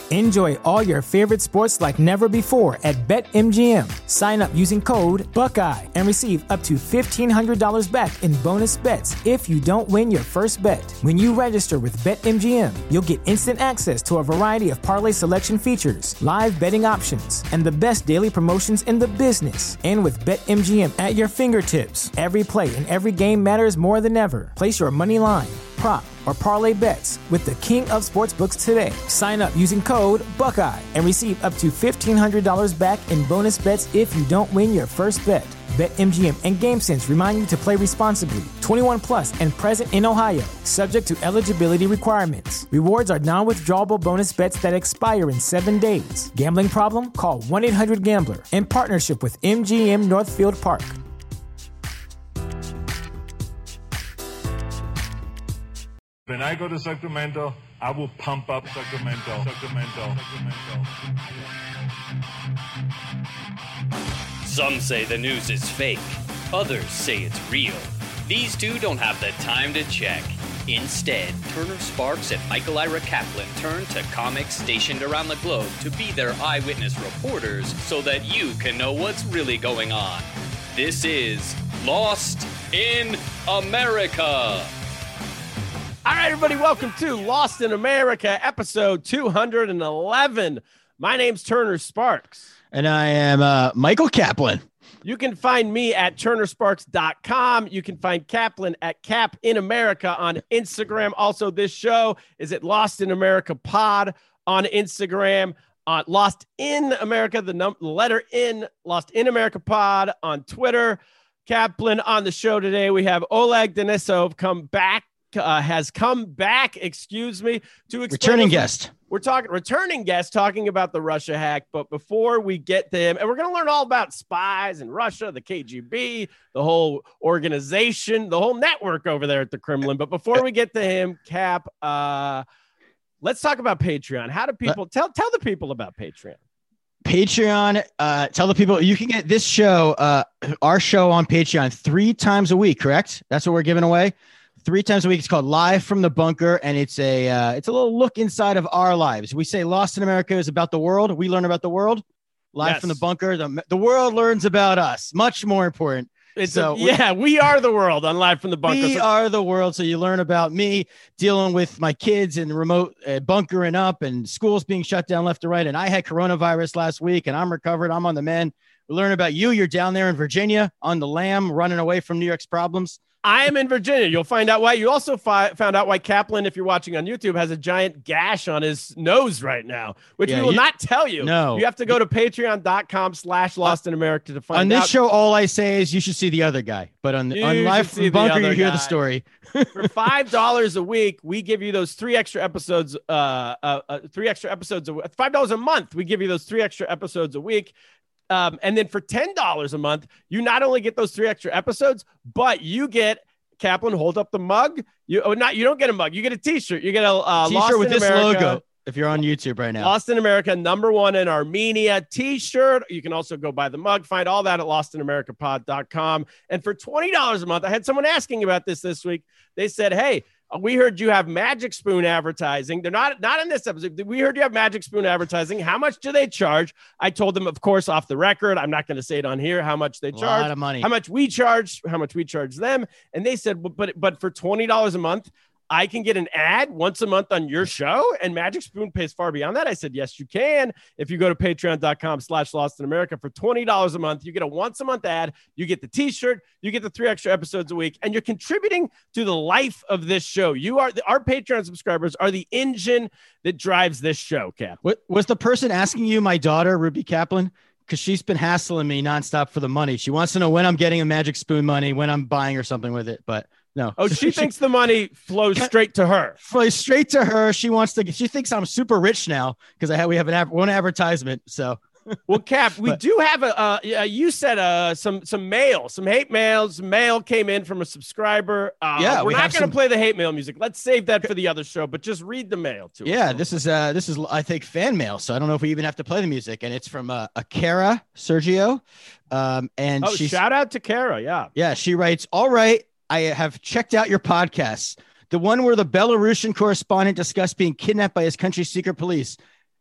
Enjoy all your favorite sports like never before at BetMGM. Sign up using code Buckeye and receive up to $1,500 back in bonus bets if you don't win your first bet. When you register with BetMGM, you'll get instant access to a variety of parlay selection features, live betting options, and the best daily promotions in the business. And with BetMGM at your fingertips, every play and every game matters more than ever. Place your money line, prop, or parlay bets with the king of sportsbooks today. Sign up using code Buckeye and receive up to $1,500 back in bonus bets if you don't win your first bet. BetMGM and GameSense remind you to play responsibly. 21 plus and present in Ohio, subject to eligibility requirements. Rewards are non-withdrawable bonus bets that expire in 7 days. Gambling problem? Call 1-800-GAMBLER. In partnership with MGM Northfield Park. When I go to Sacramento, I will pump up Sacramento. Some say the news is fake. Others say it's real. These two don't have the time to check. Instead, Turner Sparks and Michael Ira Kaplan turn to comics stationed around the globe to be their eyewitness reporters so that you can know what's really going on. This is Lost in America. All right, everybody, welcome to Lost in America, episode 211. My name's Turner Sparks. And I am Michael Kaplan. You can find me at turnersparks.com. You can find Kaplan at Cap in America on Instagram. Also, this show is at Lost in America Pod on Instagram. Lost in America, the letter in, Lost in America Pod on Twitter. Kaplan on the show today. We have Oleg Denisov has come back, to explain. Returning guest. We're returning guest talking about the Russia hack. But before we get to him, and we're going to learn all about spies in Russia, the KGB, the whole organization, the whole network over there at the Kremlin. But before we get to him, Cap, let's talk about Patreon. How do people tell the people about Patreon? Patreon, tell the people you can get this show, our show on Patreon 3 times a week, correct? That's what we're giving away. 3 times a week. It's called Live from the Bunker, and it's a little look inside of our lives. We say Lost in America is about the world. We learn about the world. Live from the Bunker, the world learns about us. Much more important. We are the world on Live from the Bunker. We are the world. So you learn about me dealing with my kids and remote bunkering up and schools being shut down left and right. And I had coronavirus last week, and I'm recovered. I'm on the mend. We learn about you. You're down there in Virginia on the lam, running away from New York's problems. I am in Virginia. You'll find out why. You also found out why Kaplan, if you're watching on YouTube, has a giant gash on his nose right now, which we will not tell you. No. You have to go to patreon.com/Lost in America to find out. On this show, all I say is you should see the other guy. But on Live from the Bunker, you hear the story. For $5 a week, we give you those 3 extra episodes. $5 a month, we give you those 3 extra episodes a week. And then for $10 a month, you not only get those 3 extra episodes, but you get Kaplan, hold up the mug. You don't get a mug. You get a t-shirt. You get a t-shirt with this America logo. If you're on YouTube right now, Lost in America, #1 in Armenia t-shirt. You can also go buy the mug. Find all that at lostinamericapod.com. And for $20 a month, I had someone asking about this week. They said, hey, we heard you have Magic Spoon advertising. They're not in this episode. We heard you have Magic Spoon advertising. How much do they charge? I told them, of course, off the record. I'm not going to say it on here how much they charge. A lot of money. How much we charge them. And they said, but for $20 a month, I can get an ad once a month on your show, and Magic Spoon pays far beyond that. I said, yes, you can. If you go to patreon.com/Lost in America for $20 a month, you get a once a month ad. You get the t-shirt, you get the 3 extra episodes a week, and you're contributing to the life of this show. Our Patreon subscribers are the engine that drives this show, Cap. What was the person asking you, my daughter, Ruby Kaplan? Because she's been hassling me nonstop for the money. She wants to know when I'm getting a Magic Spoon money, when I'm buying or something with it, but no. Oh, she thinks the money flows straight to her. Flows straight to her. She thinks I'm super rich now because we have one advertisement. So, well, Cap, we do have you said some mail, some hate mails. Mail came in from a subscriber. We're not going to play the hate mail music. Let's save that for the other show. But just read the mail to us. Yeah, this is I think fan mail. So I don't know if we even have to play the music. And it's from Kara Sergio. And shout out to Kara. Yeah, she writes, all right. I have checked out your podcasts. The one where the Belarusian correspondent discussed being kidnapped by his country's secret police.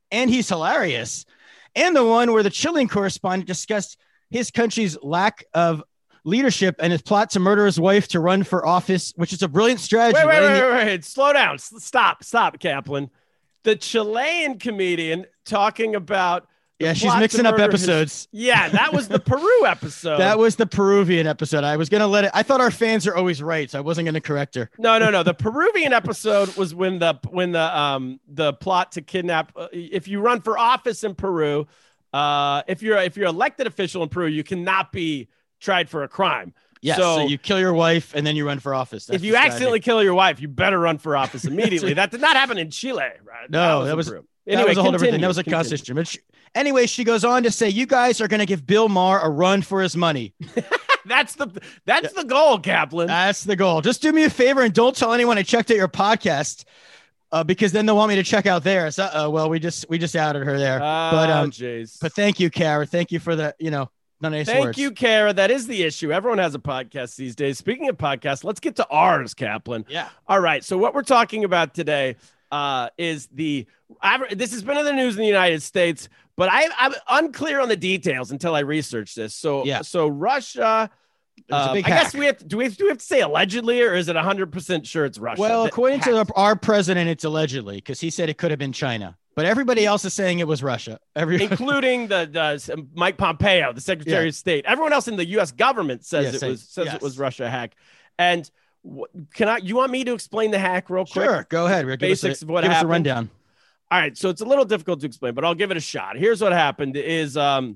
and he's hilarious. And the one where the Chilling correspondent discussed his country's lack of leadership and his plot to murder his wife to run for office, which is a brilliant strategy. Wait. Slow down. Stop, Kaplan. The Chilean comedian talking about. Yeah, she's mixing up episodes. Yeah, that was the Peru episode. That was the Peruvian episode. I was going to let it. I thought our fans are always right, so I wasn't going to correct her. No. The Peruvian episode was when the plot to kidnap. If you run for office in Peru, if you're elected official in Peru, you cannot be tried for a crime. Yeah, so you kill your wife and then you run for office. That's if you accidentally kill your wife, you better run for office immediately. That did not happen in Chile, right? No, that was a whole different thing. That was a constitution. But anyway, she goes on to say, you guys are going to give Bill Maher a run for his money. That's the goal, Kaplan. That's the goal. Just do me a favor and don't tell anyone I checked out your podcast, because then they'll want me to check out theirs. Well, we just outed her there. But thank you, Kara. Thank you for the, nice Thank words. you, Kara. That is the issue. Everyone has a podcast these days. Speaking of podcasts, let's get to ours, Kaplan. Yeah. All right. So what we're talking about today is this has been in the news in the United States, but I'm unclear on the details until I research this. So Russia. I guess do we have to say allegedly, or is it 100% sure it's Russia? Well, according to our president, it's allegedly, because he said it could have been China. But everybody else is saying it was Russia, including the Mike Pompeo, the Secretary of State. Everyone else in the U.S. government says it was Russia hack. And you want me to explain the hack real quick? Sure, go ahead. Basics of what happened. Give us a rundown. All right, so it's a little difficult to explain, but I'll give it a shot. Here's what happened: is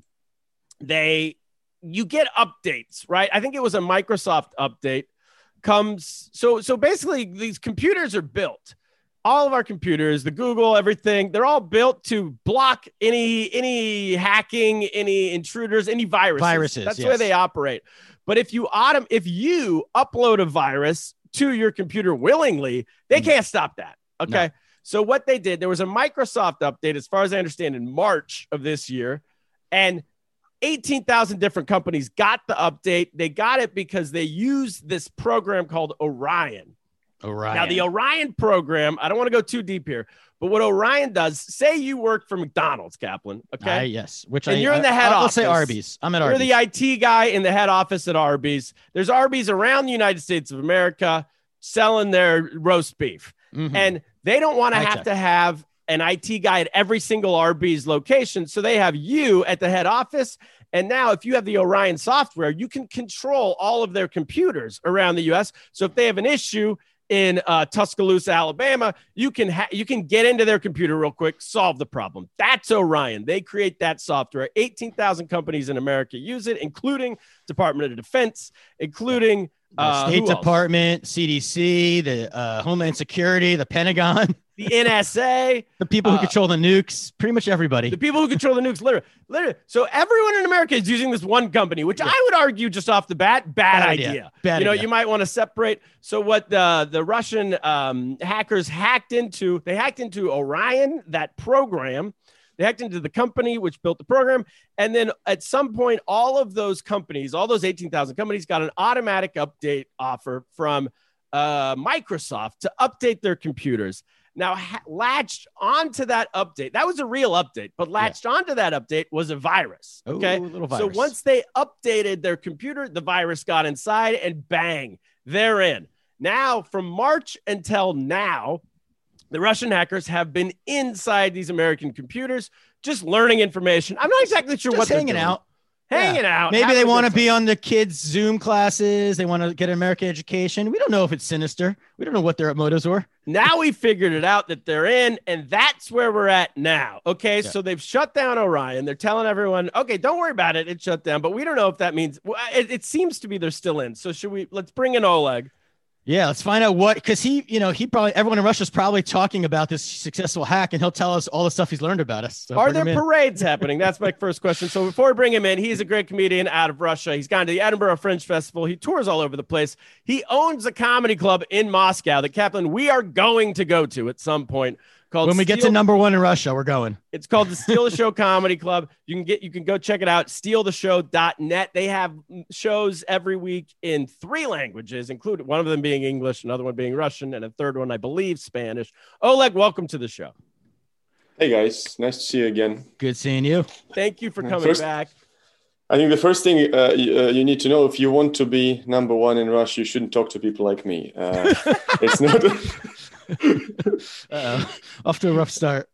you get updates, right? I think it was a Microsoft update. So basically, these computers are built. All of our computers, the Google, everything, they're all built to block any hacking, any intruders, any viruses. That's the way they operate. But if you upload a virus to your computer willingly, they can't stop that. Okay. No. So what they did, there was a Microsoft update, as far as I understand, in March of this year, and 18,000 different companies got the update. They got it because they used this program called Orion. Now, the Orion program, I don't want to go too deep here, but what Orion does, say you work for McDonald's, Kaplan, okay? Yes. You're in the head office. Let's say Arby's. I'm at Arby's. You're the IT guy in the head office at Arby's. There's Arby's around the United States of America selling their roast beef. Mm-hmm. And they don't want to have an IT guy at every single Arby's location. So they have you at the head office. And now if you have the Orion software, you can control all of their computers around the U.S. So if they have an issue in Tuscaloosa, Alabama, you can get into their computer real quick, solve the problem. That's Orion. They create that software. 18,000 companies in America use it, including Department of Defense, including the State Department, CDC, the Homeland Security, the Pentagon, the NSA, the people who control the nukes, pretty much everybody. The people who control the nukes, literally. So everyone in America is using this one company, which I would argue just off the bat, bad idea. You might want to separate. So what the Russian hackers hacked into Orion, that program. They hacked into the company which built the program. And then at some point, all of those companies, all those 18,000 companies got an automatic update offer from Microsoft to update their computers. Now, latched onto that update, that was a real update, but latched onto that update was a virus. Okay. Little virus. So once they updated their computer, the virus got inside and bang, they're in. Now, from March until now, the Russian hackers have been inside these American computers, just learning information. I'm not exactly sure what they're doing. Hanging out. Maybe they want to be on the kids' Zoom classes. They want to get an American education. We don't know if it's sinister. We don't know what their motives were. Now we figured it out that they're in, and that's where we're at now. Okay, so they've shut down Orion. They're telling everyone, okay, don't worry about it. It's shut down, but we don't know if that means it seems to be they're still in. So let's bring in Oleg. Yeah, let's find out because everyone in Russia is probably talking about this successful hack, and he'll tell us all the stuff he's learned about us. So are there parades happening? That's my first question. So before we bring him in, he's a great comedian out of Russia. He's gone to the Edinburgh Fringe Festival. He tours all over the place. He owns a comedy club in Moscow that, Kaplan, we are going to go to at some point. When we get to number one in Russia, we're going. It's called the Steal the Show Comedy Club. You can go check it out, stealtheshow.net. They have shows every week in 3 languages, including one of them being English, another one being Russian, and a third one, I believe, Spanish. Oleg, welcome to the show. Hey guys, nice to see you again. Good seeing you. Thank you for coming back. I think the first thing you need to know, if you want to be number one in Russia, you shouldn't talk to people like me. It's not. Off to a rough start.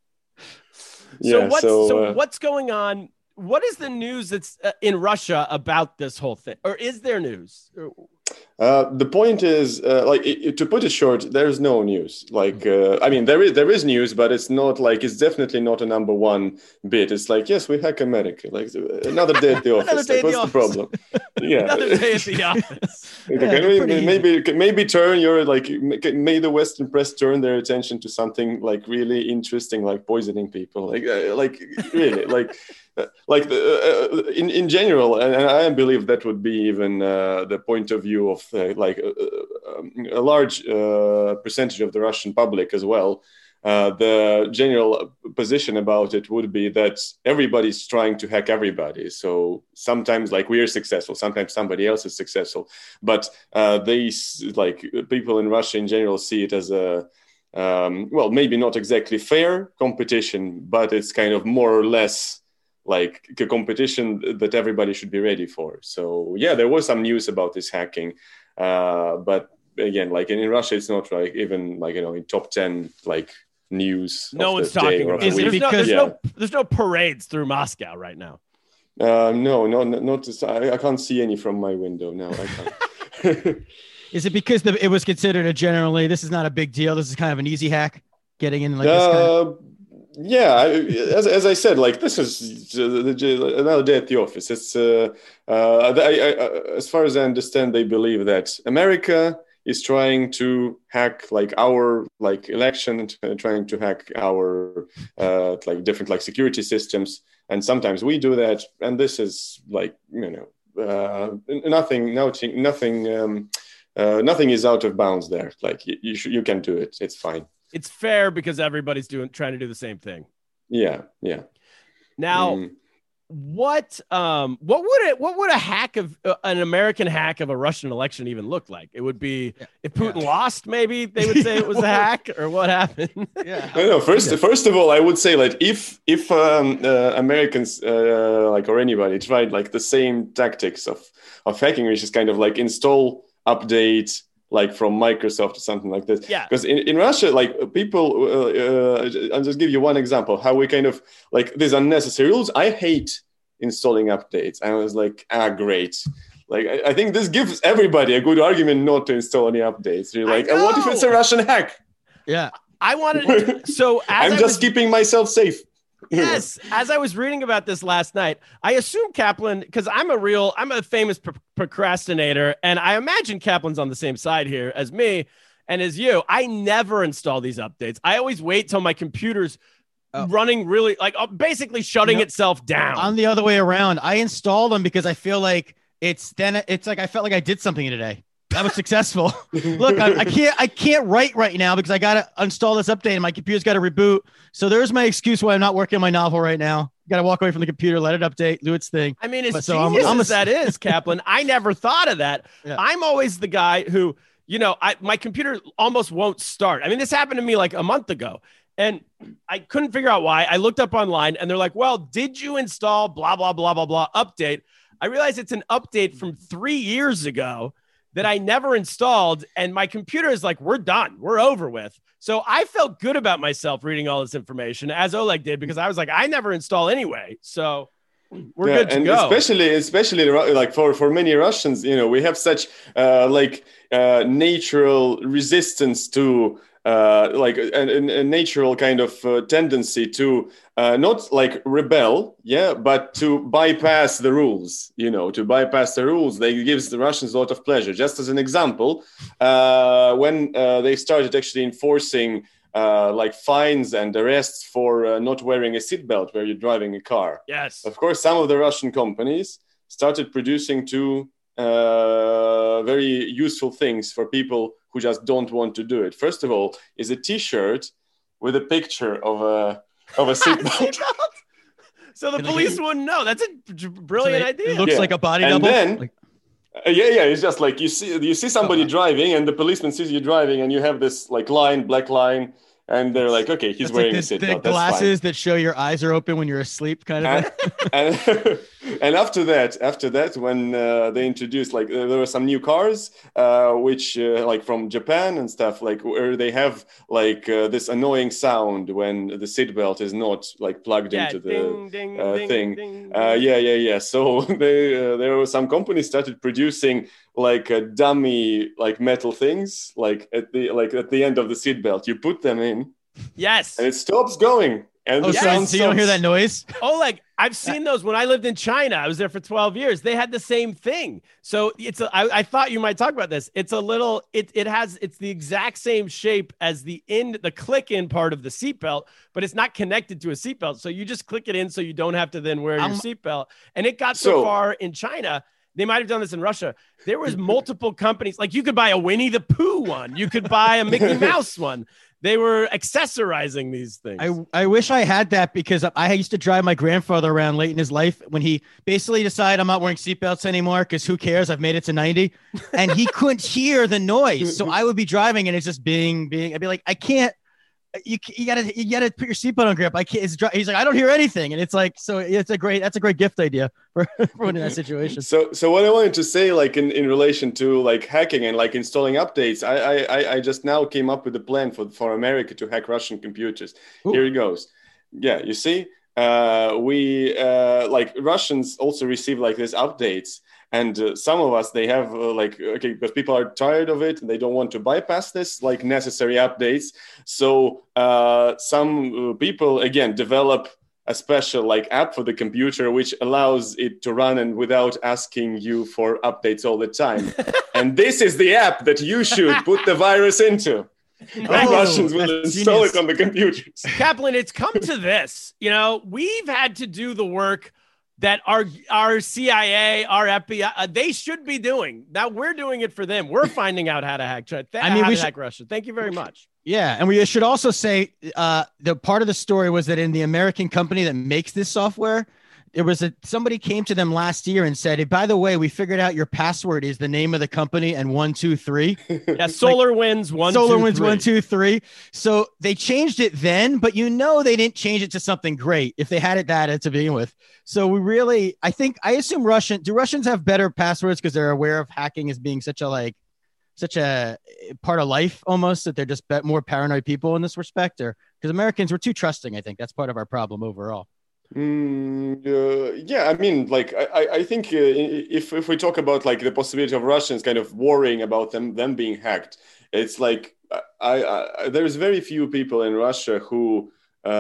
So what's going on? What is the news that's in Russia about this whole thing? Or is there news? The point is, to put it short, there's no news. I mean, there is news, but it's definitely not a number one bit. It's like, yes, we hack America. Like another day at the office. Like, what's the problem? Yeah, another day at the office. Maybe turn your may the Western press turn their attention to something like really interesting, like poisoning people. In general, and I believe that would be even the point of view of a large percentage of the Russian public as well. The general position about it would be that everybody's trying to hack everybody. So sometimes we are successful, sometimes somebody else is successful, but people in Russia in general see it as a maybe not exactly fair competition, but it's kind of more or less like a competition that everybody should be ready for. So yeah, there was some news about this hacking, but again, in Russia, it's not even in top 10 news. No one's talking about it. There's no parades through Moscow right now. No, not. I can't see any from my window. No, I can't. Is it because it was considered this is not a big deal? This is kind of an easy hack getting in this kind of... Yeah, as I said, this is another day at the office. It's as far as I understand, they believe that America is trying to hack our election, and trying to hack our different security systems, and sometimes we do that. And this is nothing is out of bounds there. You can do it. It's fine. It's fair because everybody's trying to do the same thing. Yeah. Now, what would a hack of an American hack of a Russian election even look like? It would be if Putin lost, maybe they would say it was a hack, or what happened? Yeah. No. First of all, I would say if Americans or anybody tried the same tactics of hacking, which is kind of install update. From Microsoft or something like this. Yeah. Because in Russia, people, I'll just give you one example, how we kind of these unnecessary rules. I hate installing updates. I was great. I think this gives everybody a good argument not to install any updates. You're and what if it's a Russian hack? Yeah. I wanted so I'm just keeping myself safe. Yes. As I was reading about this last night, I assume Kaplan, because I'm a famous procrastinator, and I imagine Kaplan's on the same side here as me and as you. I never install these updates. I always wait till my computer's running really basically shutting itself down. I'm the other way around. I install them because I feel like I felt like I did something today. I was successful. Look, I can't write right now because I got to install this update and my computer's got to reboot. So there's my excuse why I'm not working on my novel right now. Got to walk away from the computer, let it update, do its thing. I mean, as genius as that is, Kaplan, I never thought of that. Yeah. I'm always the guy who, my computer almost won't start. I mean, this happened to me a month ago, and I couldn't figure out why. I looked up online, and they're like, well, did you install blah, blah, blah, blah, blah update? I realized it's an update from 3 years ago that I never installed, and my computer is we're done. We're over with. So I felt good about myself reading all this information, as Oleg did, because I was I never install anyway. So we're good to go. Especially for many Russians, we have such natural resistance to a natural kind of tendency to not rebel, but to bypass the rules. To bypass the rules, that gives the Russians a lot of pleasure. Just as an example, when they started actually enforcing fines and arrests for not wearing a seatbelt where you're driving a car. Yes, of course, some of the Russian companies started producing two very useful things for people who just don't want to do it. First of all, is a T-shirt with a picture of a seatbelt. So the police wouldn't know. That's a brilliant idea. It looks like a body and double. Then, it's just you see somebody driving, and the policeman sees you driving, and you have this black line, And they're like, okay, he's wearing a seatbelt. The That's glasses fine. that show your eyes are open when you're asleep, kind of thing. And after that, when they introduced, like, there were some new cars, which like from Japan and stuff, like where they have like this annoying sound when the seatbelt is not like plugged into the thing. Yeah. So there were some companies started producing like dummy like metal things, like at the end of the seatbelt. You put them in, Yes, and it stops going. And the sound so you don't hear that noise? Oh, like I've seen those when I lived in China. I was there for 12 years. They had the same thing. So I thought you might talk about this. It's the exact same shape as the click in part of the seatbelt, but it's not connected to a seatbelt. So you just click it in so you don't have to then wear your seatbelt. And it got so far in China. They might have done this in Russia. There was multiple companies. Like you could buy a Winnie the Pooh one. You could buy a Mickey Mouse one. They were accessorizing these things. I wish I had that, because I used to drive my grandfather around late in his life when he basically decided I'm not wearing seatbelts anymore because who cares? I've made it to 90. And he couldn't hear the noise. So I would be driving and it's just being. I'd be like, I can't. You gotta put your seatbelt on, grip. I can't. He's like, I don't hear anything, and it's like, so that's a great gift idea for everyone in that situation. So what I wanted to say, like in relation to like hacking and like installing updates, I just now came up with a plan for America to hack Russian computers. Ooh. Here it goes. Yeah, you see, we like Russians also receive like these updates. And some of us, they have because people are tired of it and they don't want to bypass this like necessary updates. So some people, again, develop a special like app for the computer, which allows it to run and without asking you for updates all the time. And this is the app that you should put the virus into. Russians will install it on the computers. Kaplan, it's come to this. We've had to do the work that our CIA, our FBI, they should be doing. Now we're doing it for them. We're finding out how to hack. Hack Russia. Thank you very much. Yeah, and we should also say the part of the story was that in the American company that makes this software, there was somebody came to them last year and said, hey, by the way, we figured out your password is the name of the company and 123. Yeah, SolarWinds 123. So they changed it then, but they didn't change it to something great if they had it that to begin with. So I assume do Russians have better passwords because they're aware of hacking as being such a part of life almost, that they're just more paranoid people in this respect? Or because Americans, we're too trusting, I think that's part of our problem overall. Yeah, I mean, like I think if we talk about like the possibility of Russians kind of worrying about them being hacked, it's like there's very few people in Russia who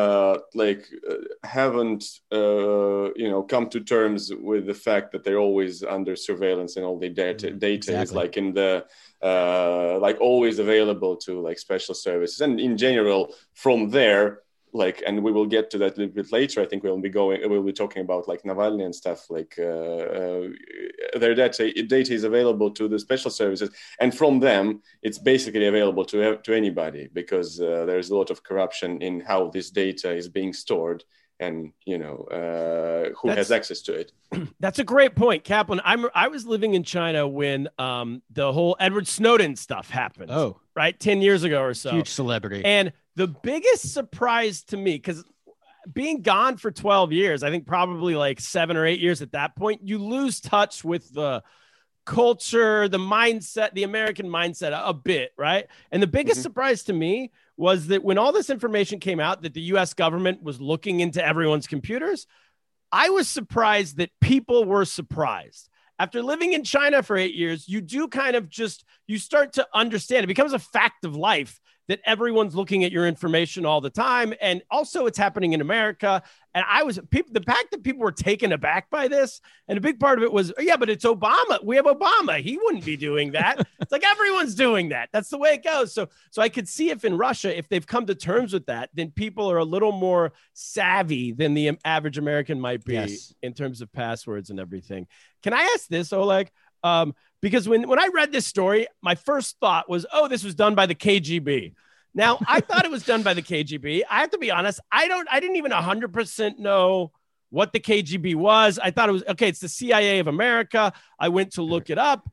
haven't come to terms with the fact that they're always under surveillance and all the data is like in the like always available to like special services, and in general from there. And we will get to that a little bit later. I think we'll be talking about like Navalny and stuff. Like their data is available to the special services, and from them, it's basically available to anybody, because there's a lot of corruption in how this data is being stored, and who has access to it. That's a great point, Kaplan. I was living in China when the whole Edward Snowden stuff happened. Oh, right, 10 years ago or so. Huge celebrity. And the biggest surprise to me, because being gone for 12 years, I think probably like 7 or 8 years at that point, you lose touch with the culture, the mindset, the American mindset a bit, right? And the biggest surprise to me was that when all this information came out that the US government was looking into everyone's computers, I was surprised that people were surprised. After living in China for 8 years, you do kind of you start to understand. It becomes a fact of life that everyone's looking at your information all the time. And also it's happening in America. And the fact that people were taken aback by this, and a big part of it was, yeah, but it's Obama. We have Obama. He wouldn't be doing that. It's like everyone's doing that. That's the way it goes. So I could see if in Russia, if they've come to terms with that, then people are a little more savvy than the average American might be in terms of passwords and everything. Can I ask this, Oleg? Because when I read this story, my first thought was, oh, this was done by the KGB. Now, I thought it was done by the KGB. I have to be honest. I didn't even 100% know what the KGB was. I thought it was, okay, it's the CIA of America. I went to look it up.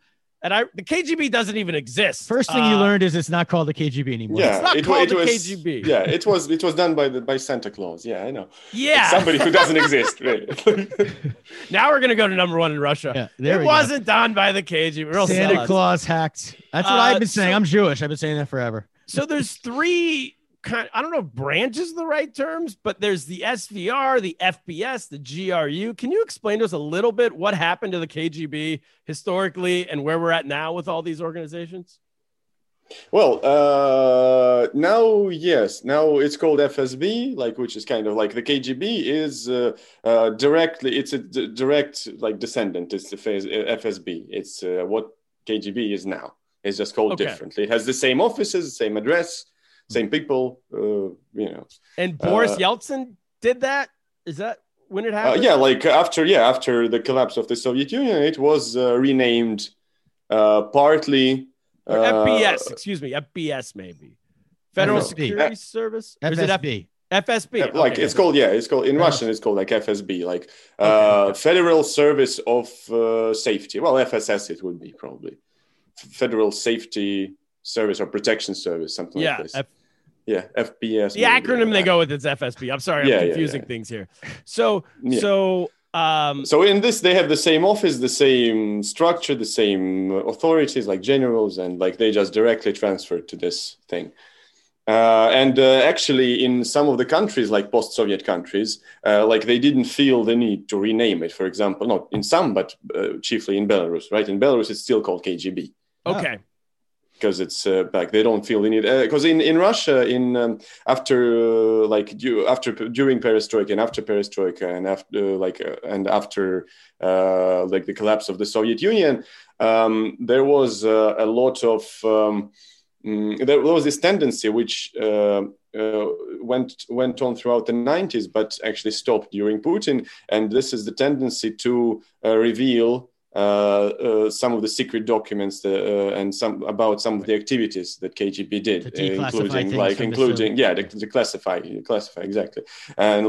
And the KGB doesn't even exist. First thing you learned is it's not called the KGB anymore. Yeah, It's not called the KGB. Yeah, it was done by Santa Claus. Yeah, I know. Yeah. It's somebody who doesn't exist, really. Now we're going to go to number one in Russia. Yeah, there it we wasn't done by the KGB. Real Santa sellouts. Claus hacked. That's what I've been saying. I'm Jewish. I've been saying that forever. So there's three I don't know if branch is the right terms, but there's the SVR, the FBS, the GRU. Can you explain to us a little bit what happened to the KGB historically and where we're at now with all these organizations? Well, now, yes. Now it's called FSB, which is kind of like the KGB is directly, it's a direct descendant. It's the FSB. It's what KGB is now. It's just called differently. It has the same offices, same address, same people, And Boris Yeltsin did that? Is that when it happened? After the collapse of the Soviet Union, it was renamed partly. Or FBS, excuse me, FBS maybe. Federal Security Service? Or FSB. FSB. It's called in Russian, it's called FSB, Federal Service of Safety. Well, FSS it would be probably. Federal Safety Service or Protection Service, something like this. FBS. The acronym they go with is FSB. I'm sorry, I'm confusing things here. So in this, they have the same office, the same structure, the same authorities, like generals, and they just directly transferred to this thing. Actually, in some of the countries, like post-Soviet countries, they didn't feel the need to rename it. For example, not in some, but chiefly in Belarus. Right, in Belarus, it's still called KGB. Okay. Because it's they don't feel the need. Because in Russia, during Perestroika and after Perestroika and after the collapse of the Soviet Union, there was a lot of there was this tendency which went on throughout the 90s, but actually stopped during Putin. And this is the tendency to reveal some of the secret documents and some of the activities that KGB did, including the classify exactly, and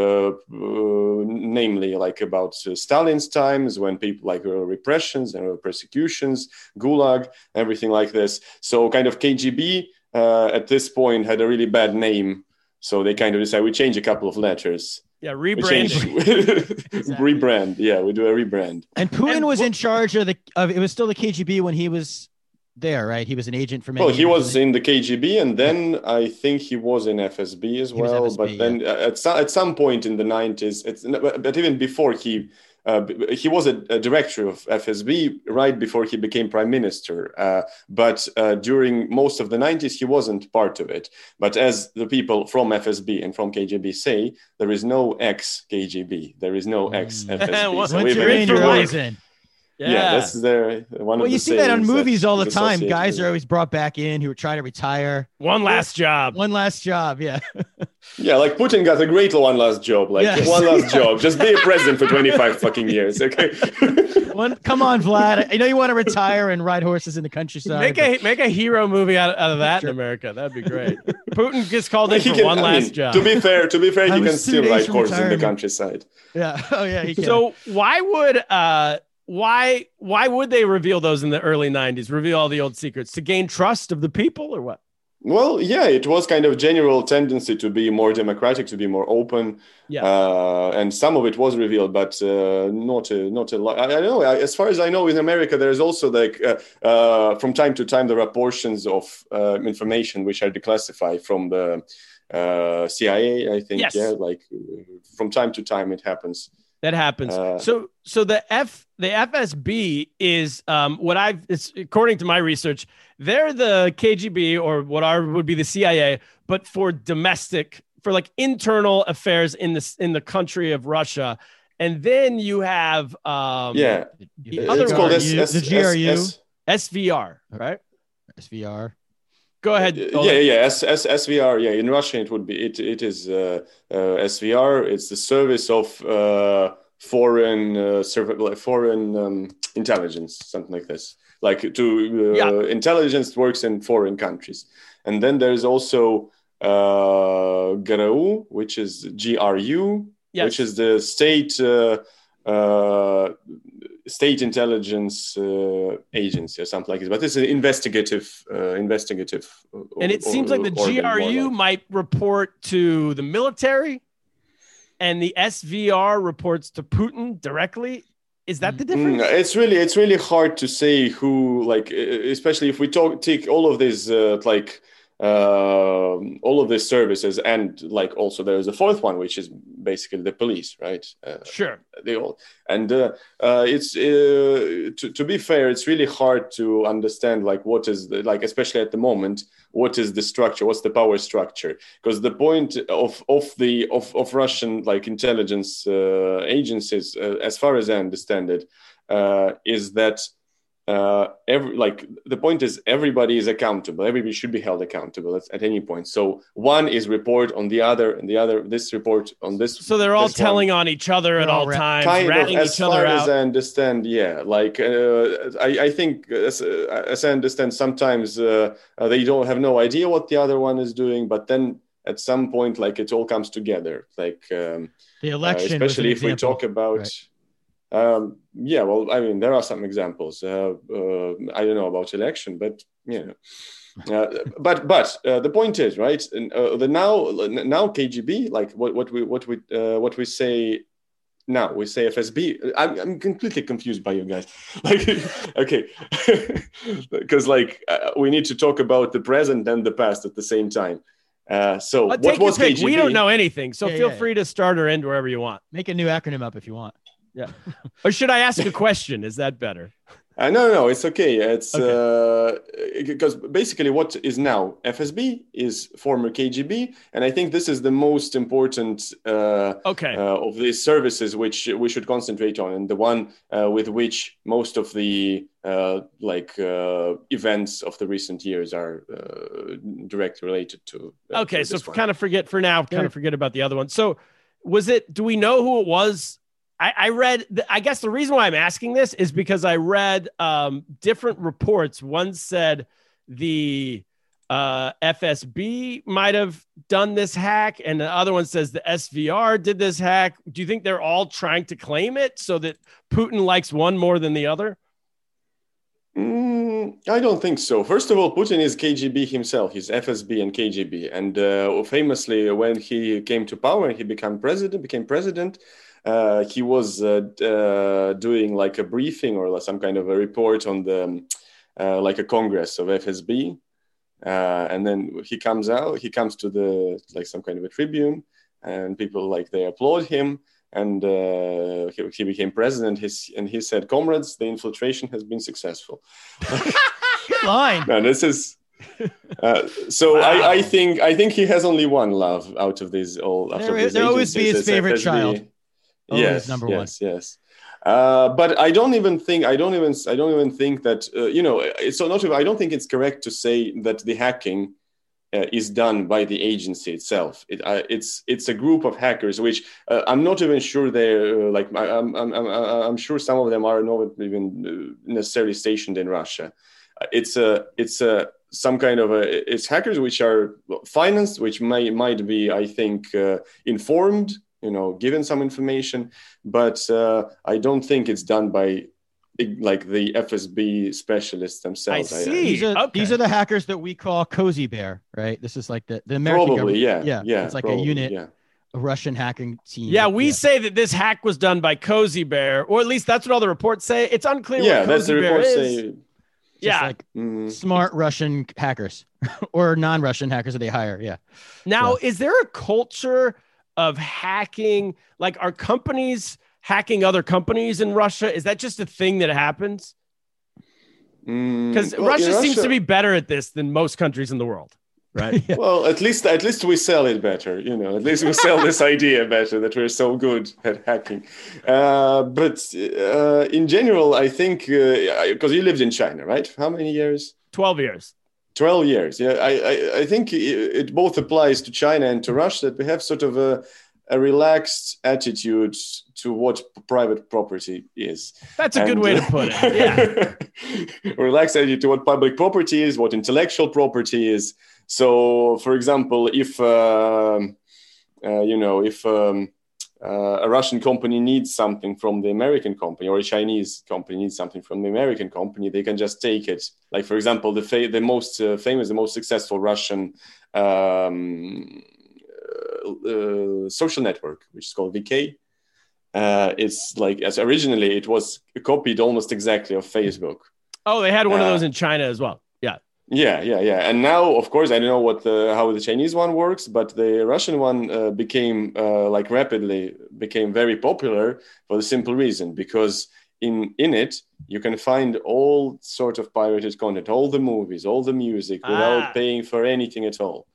namely about Stalin's times when people repressions and persecutions, Gulag, everything like this. So kind of KGB at this point had a really bad name, so they kind of decided we change a couple of letters. Yeah, rebrand. Rebrand. Yeah, we do a rebrand. And Putin was in charge of it was still the KGB when he was there, right? He was an agent for many years. He was in the KGB, and then I think he was in FSB as well. But then at some point in the 90s, but even before he was a director of FSB right before he became prime minister. But during most of the 90s, he wasn't part of it. But as the people from FSB and from KGB say, there is no ex-KGB. There is no ex-FSB. Once you're in, you're always in. Yeah, that's one of the. Well, you see that on movies all the time. Guys are always brought back in who are trying to retire. One last job. Yeah. Yeah, Putin got a great one last job. One last job. Just be a president for 25 fucking years, okay? Come on, Vlad. I know you want to retire and ride horses in the countryside. Make a hero movie out of that in America. That'd be great. Putin gets called in for one last job. To be fair, he can still ride horses in the countryside. Yeah. Oh yeah. He can. So why would they reveal those in the early 90s? Reveal all the old secrets to gain trust of the people, or what? Well, yeah, it was kind of general tendency to be more democratic, to be more open. Yeah. And some of it was revealed, but not a lot. I know, as far as I know, in America, there's also from time to time, there are portions of information which are declassified from the CIA, I think. Yes. Yeah, from time to time it happens. That happens. So the FSB is it's according to my research, they're the KGB or would be the CIA, but for internal affairs in the country of Russia. And then you have the other one, the GRU, SVR, right? SVR. Go ahead. SVR. Yeah, in Russian it would be it is SVR. It's the Service of Foreign Intelligence, something like this. Intelligence works in foreign countries. And then there's also GRU, which is GRU, which is the state state intelligence agency or something like this. But it's an investigative. And it seems like the GRU might report to the military, and the SVR reports to Putin directly. Is that the difference? It's really hard to say who, like, especially if we take all of these all of these services, and like also there is a fourth one, which is basically the police, right? Sure. They all, and it's to be fair, it's really hard to understand like what is especially at the moment, what is the structure, what's the power structure? Because the point of Russian like intelligence agencies, as far as I understand it, is that. The point is everybody is accountable. Everybody should be held accountable at any point. So one is report on the other, and the other this report on this. So they're all telling on each other at all times, ratting each other out. As I understand, yeah. Like I think, as I understand, sometimes they don't have no idea what the other one is doing, but then at some point, like it all comes together. Like the election, especially if we talk about. Right. Yeah, well, I mean, there are some examples. I don't know about election, but you know, but the point is, right? The now KGB, like what we say now, we say FSB. I'm completely confused by you guys. Like, okay, because like we need to talk about the present and the past at the same time. So what was KGB? We don't know anything, so feel free to start or end wherever you want. Make a new acronym up if you want. Yeah. Or should I ask a question? Is that better? No, it's okay. It's because basically what is now FSB is former KGB, and I think this is the most important of these services which we should concentrate on, and the one with which most of the events of the recent years are directly related to. Okay, so kind of forget for now. Kind of forget about the other one. So, was it? Do we know who it was? I read, I guess the reason why I'm asking this is because I read different reports. One said the FSB might have done this hack, and the other one says the SVR did this hack. Do you think they're all trying to claim it so that Putin likes one more than the other? I don't think so. First of all, Putin is KGB himself. He's FSB and KGB. And famously, when he came to power and he became president, he was doing like a briefing or some kind of a report on the like a congress of FSB, and then he comes to the like some kind of a tribune, and people like they applaud him, and he became president. He said, "Comrades, the infiltration has been successful." Good line. No, this is. So wow. I think he has only one love out of these all. There always be his favorite child. Yes, number one. Yes. But I don't even think that it's not. I don't think it's correct to say that the hacking is done by the agency itself. It's a group of hackers, which I'm not even sure they're I'm sure some of them are not even necessarily stationed in Russia. It's some kind of it's hackers which are financed, which might be, I think, informed. Given some information, but I don't think it's done by like the FSB specialists themselves. I see. These are the hackers that we call Cozy Bear, right? This is like the American government. Yeah. It's like a unit, a Russian hacking team. Yeah, we say that this hack was done by Cozy Bear, or at least that's what all the reports say. It's unclear what Cozy Bear is. Smart Russian hackers or non-Russian hackers that they hire. Yeah. Now, is there a culture of hacking? Like, are companies hacking other companies in Russia? Is that just a thing that happens? Because Russia seems to be better at this than most countries in the world, right? Yeah. Well, at least we sell it better. At least we sell this idea better that we're so good at hacking. But in general, I think because you lived in China, right? How many years? 12 years. 12 years. Yeah, I think it both applies to China and to Russia, that we have sort of a relaxed attitude to what private property is. That's a good way to put it. Yeah. Relaxed attitude to what public property is, what intellectual property is. So, for example, if a Russian company needs something from the American company, or a Chinese company needs something from the American company, they can just take it. Like, for example, the most famous, the most successful Russian social network, which is called VK. It's like, as originally it was copied almost exactly of Facebook. Oh, they had one of those in China as well. Yeah. Yeah. And now, of course, I don't know how the Chinese one works, but the Russian one became rapidly became very popular for the simple reason, because in it you can find all sort of pirated content, all the movies, all the music, without paying for anything at all.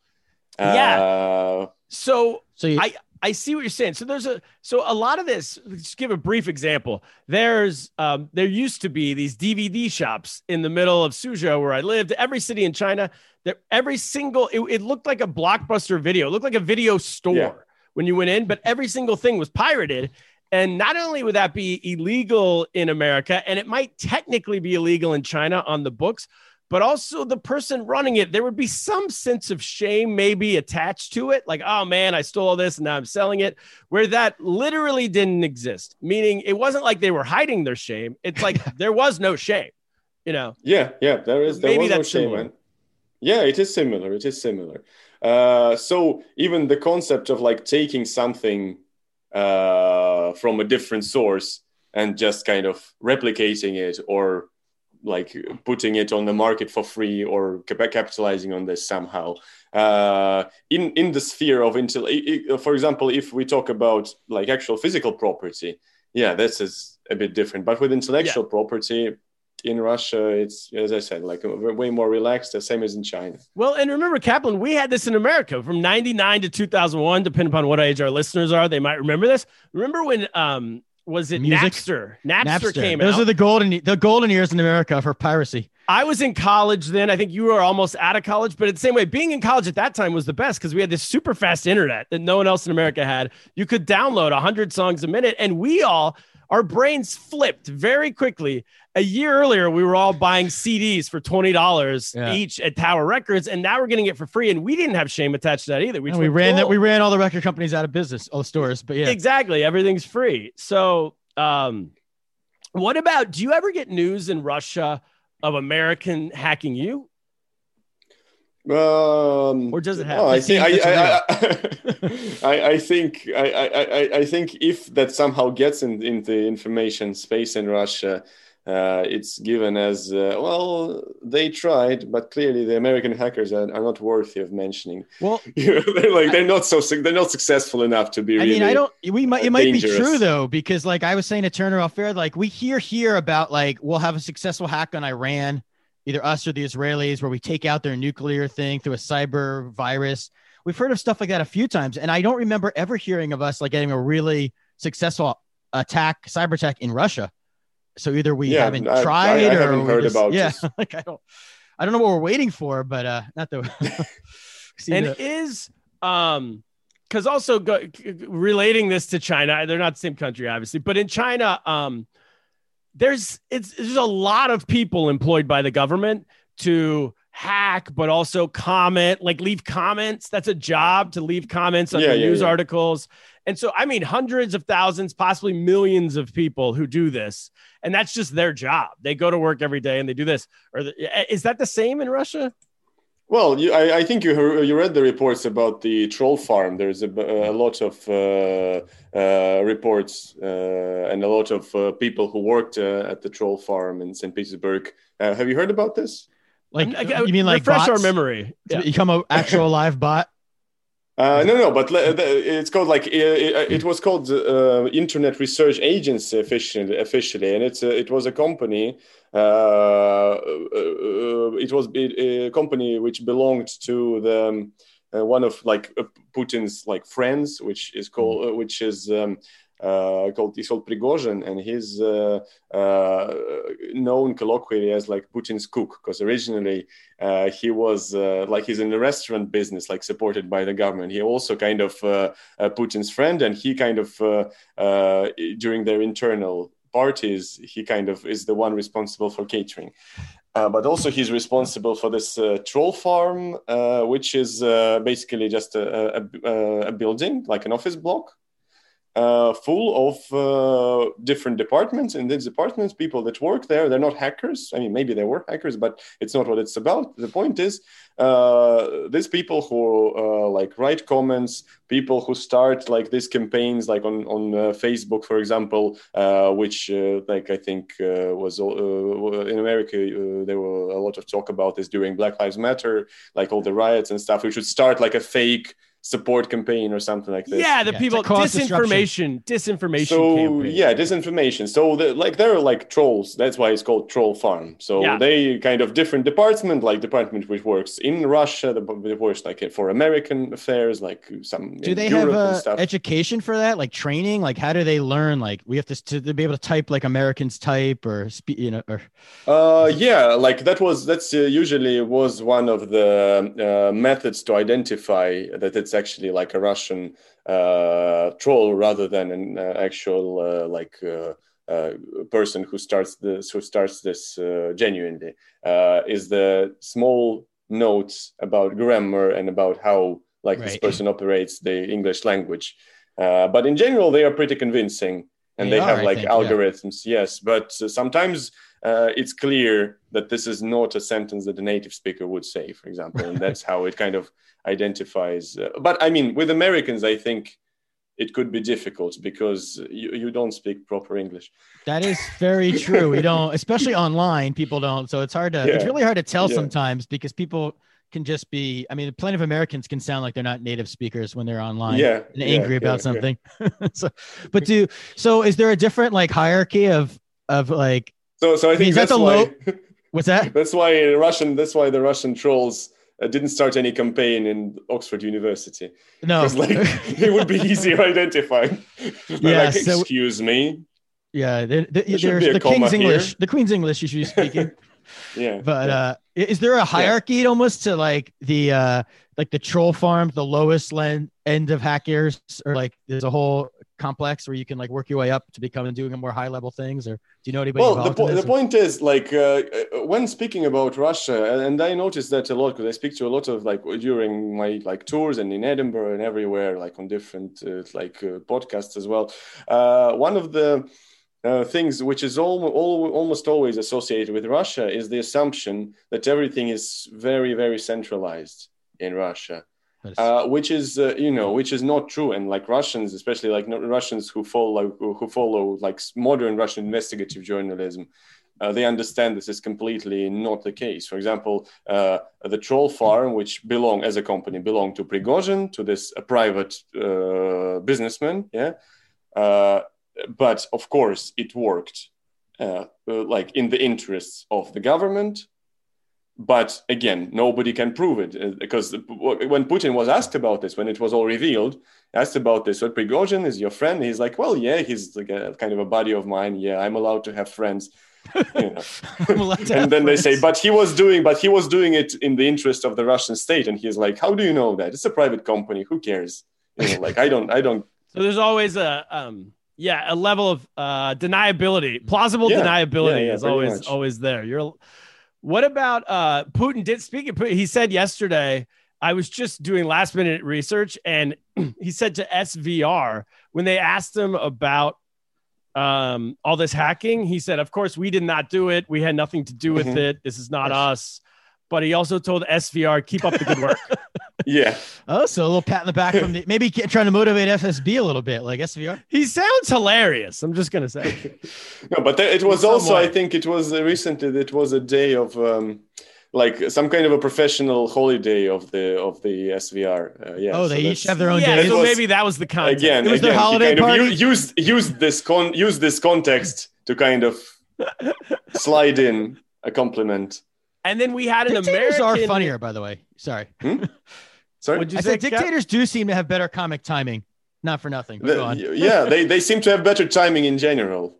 I see what you're saying. So a lot of this, let's give a brief example. There used to be these DVD shops in the middle of Suzhou where I lived. Every city in China, it looked like a Blockbuster video. It looked like a video store when you went in, but every single thing was pirated. And not only would that be illegal in America, and it might technically be illegal in China on the books, but also the person running it, there would be some sense of shame maybe attached to it. Like, oh man, I stole all this and now I'm selling it, where that literally didn't exist. Meaning it wasn't like they were hiding their shame. It's like there was no shame, you know? Yeah. There was no shame, man. Yeah, it is similar. So even the concept of like taking something from a different source and just kind of replicating it, or like putting it on the market for free, or capitalizing on this somehow in the sphere of for example, if we talk about like actual physical property, this is a bit different. But with intellectual property in Russia, it's, as I said, like way more relaxed, the same as in China. Well, and remember, Kaplan, we had this in America from 99 to 2001, depending upon what age our listeners are. They might remember this. Remember when was it music? Napster came out. Those are the golden years in America for piracy. I was in college then. I think you were almost out of college, but it's the same way. Being in college at that time was the best because we had this super fast internet that no one else in America had. You could download 100 songs a minute, and our brains flipped very quickly. A year earlier, we were all buying CDs for $20 each at Tower Records, and now we're getting it for free. And we didn't have shame attached to that either. We ran all the record companies out of business, all the stores. But yeah, exactly, everything's free. So, what about? Do you ever get news in Russia of American hacking you? Or does it happen? I think if that somehow gets in the information space in Russia, it's given as they tried, but clearly the American hackers are not worthy of mentioning. Well, they're not successful enough to be. It might be true though, because like I was saying to Turner off air, like we hear about like we'll have a successful hack on Iran, either us or the Israelis, where we take out their nuclear thing through a cyber virus. We've heard of stuff like that a few times, and I don't remember ever hearing of us like getting a really successful cyber attack in Russia. So either we haven't tried, I haven't heard about this. Like I don't know what we're waiting for, but not the. Because also relating this to China, they're not the same country, obviously, but in China, there's a lot of people employed by the government to hack, but also comment, like leave comments. That's a job, to leave comments on news articles. And so, I mean, hundreds of thousands, possibly millions of people who do this, and that's just their job. They go to work every day and they do this. Is that the same in Russia? Well, I think you read the reports about the troll farm. There's a lot of reports and a lot of people who worked at the troll farm in St. Petersburg. Have you heard about this? Like, you mean like refresh bots? Our memory? To become an actual live bot? No, but it's called it was called Internet Research Agency officially, and it was a company. It was a company which belonged to the one of like Putin's like friends, which is called called Prigozhin, and he's known colloquially as like Putin's cook, because originally he was he's in the restaurant business, like supported by the government. He also kind of Putin's friend, and he kind of during their internal parties, he kind of is the one responsible for catering. But also he's responsible for this troll farm, which is basically just a building, like an office block. full of different departments. In these departments, people that work there, they're not hackers. I mean, maybe they were hackers, but it's not what it's about. The point is, these people who like write comments, people who start like these campaigns, like on Facebook, for example, which like I think was in America, there were a lot of talk about this during Black Lives Matter, like all the riots and stuff. We should start like a fake support campaign or something like this. Yeah, people disinformation so campaign. Yeah, disinformation. So they're like trolls. That's why it's called Troll Farm. So they kind of different department which works in Russia, that works like for American affairs, like some. Do they have education for that, like training? Like how do they learn? Like we have to be able to type like Americans type or speak, yeah, like that's usually was one of the methods to identify that it's actually like a Russian troll rather than an actual person who starts this genuinely, is the small notes about grammar and about how this person operates the English language. But in general, they are pretty convincing, and they have algorithms. Yeah. Yes, but sometimes it's clear that this is not a sentence that a native speaker would say, for example, and that's how it kind of identifies. But I mean, with Americans, I think it could be difficult because you don't speak proper English. That is very true. We don't, especially online, people don't. So it's really hard to tell sometimes because people can just be, I mean, plenty of Americans can sound like they're not native speakers when they're online and angry about something. So is there a different like hierarchy of like, so I think that's why, what's that? That's why the Russian trolls didn't start any campaign in Oxford University. No, because it would be easier identifying. Excuse me. Yeah, there's the King's English. The Queen's English you should be speaking. Yeah. But is there a hierarchy almost to like the troll farm, the lowest end of hackers, or like there's a whole complex where you can like work your way up to become doing more high level things, or do you know anybody? Well, the point is like when speaking about Russia, and I noticed that a lot because I speak to a lot of like during my like tours and in Edinburgh and everywhere, like on different podcasts as well. One of the things which is almost always associated with Russia is the assumption that everything is very, very centralized in Russia. Which is not true, and like Russians, especially like Russians who follow like modern Russian investigative journalism, they understand this is completely not the case. For example, the Troll Farm, which belonged to Prigozhin, to this private businessman, but of course it worked like in the interests of the government. But again, nobody can prove it because when Putin was asked about this, when it was all revealed, asked about this, so Prigozhin is your friend? He's like, well, yeah, he's like a kind of a buddy of mine. Yeah, I'm allowed to have friends. And then they say, but he was doing it in the interest of the Russian state. And he's like, how do you know that? It's a private company. Who cares? Like I don't. So there's always a level of deniability, plausible deniability is always there. What about Putin did speak? He said yesterday, I was just doing last minute research, and he said to SVR when they asked him about all this hacking, he said, of course, we did not do it. We had nothing to do with it. This is not us. But he also told SVR, keep up the good work. Yeah. Oh, so a little pat in the back from maybe trying to motivate FSB a little bit, like SVR. He sounds hilarious. I'm just gonna say. No, but it was also, I think it was recently. It was a day of like some kind of a professional holiday of the SVR. They each have their own day. So maybe that was the context. Again, it was their holiday party. Used this context to kind of slide in a compliment. And then we had an dictators American. Are funnier, by the way. Sorry. Sorry. What'd you I say, said dictators do seem to have better comic timing. Not for nothing. Go on. Yeah, they seem to have better timing in general.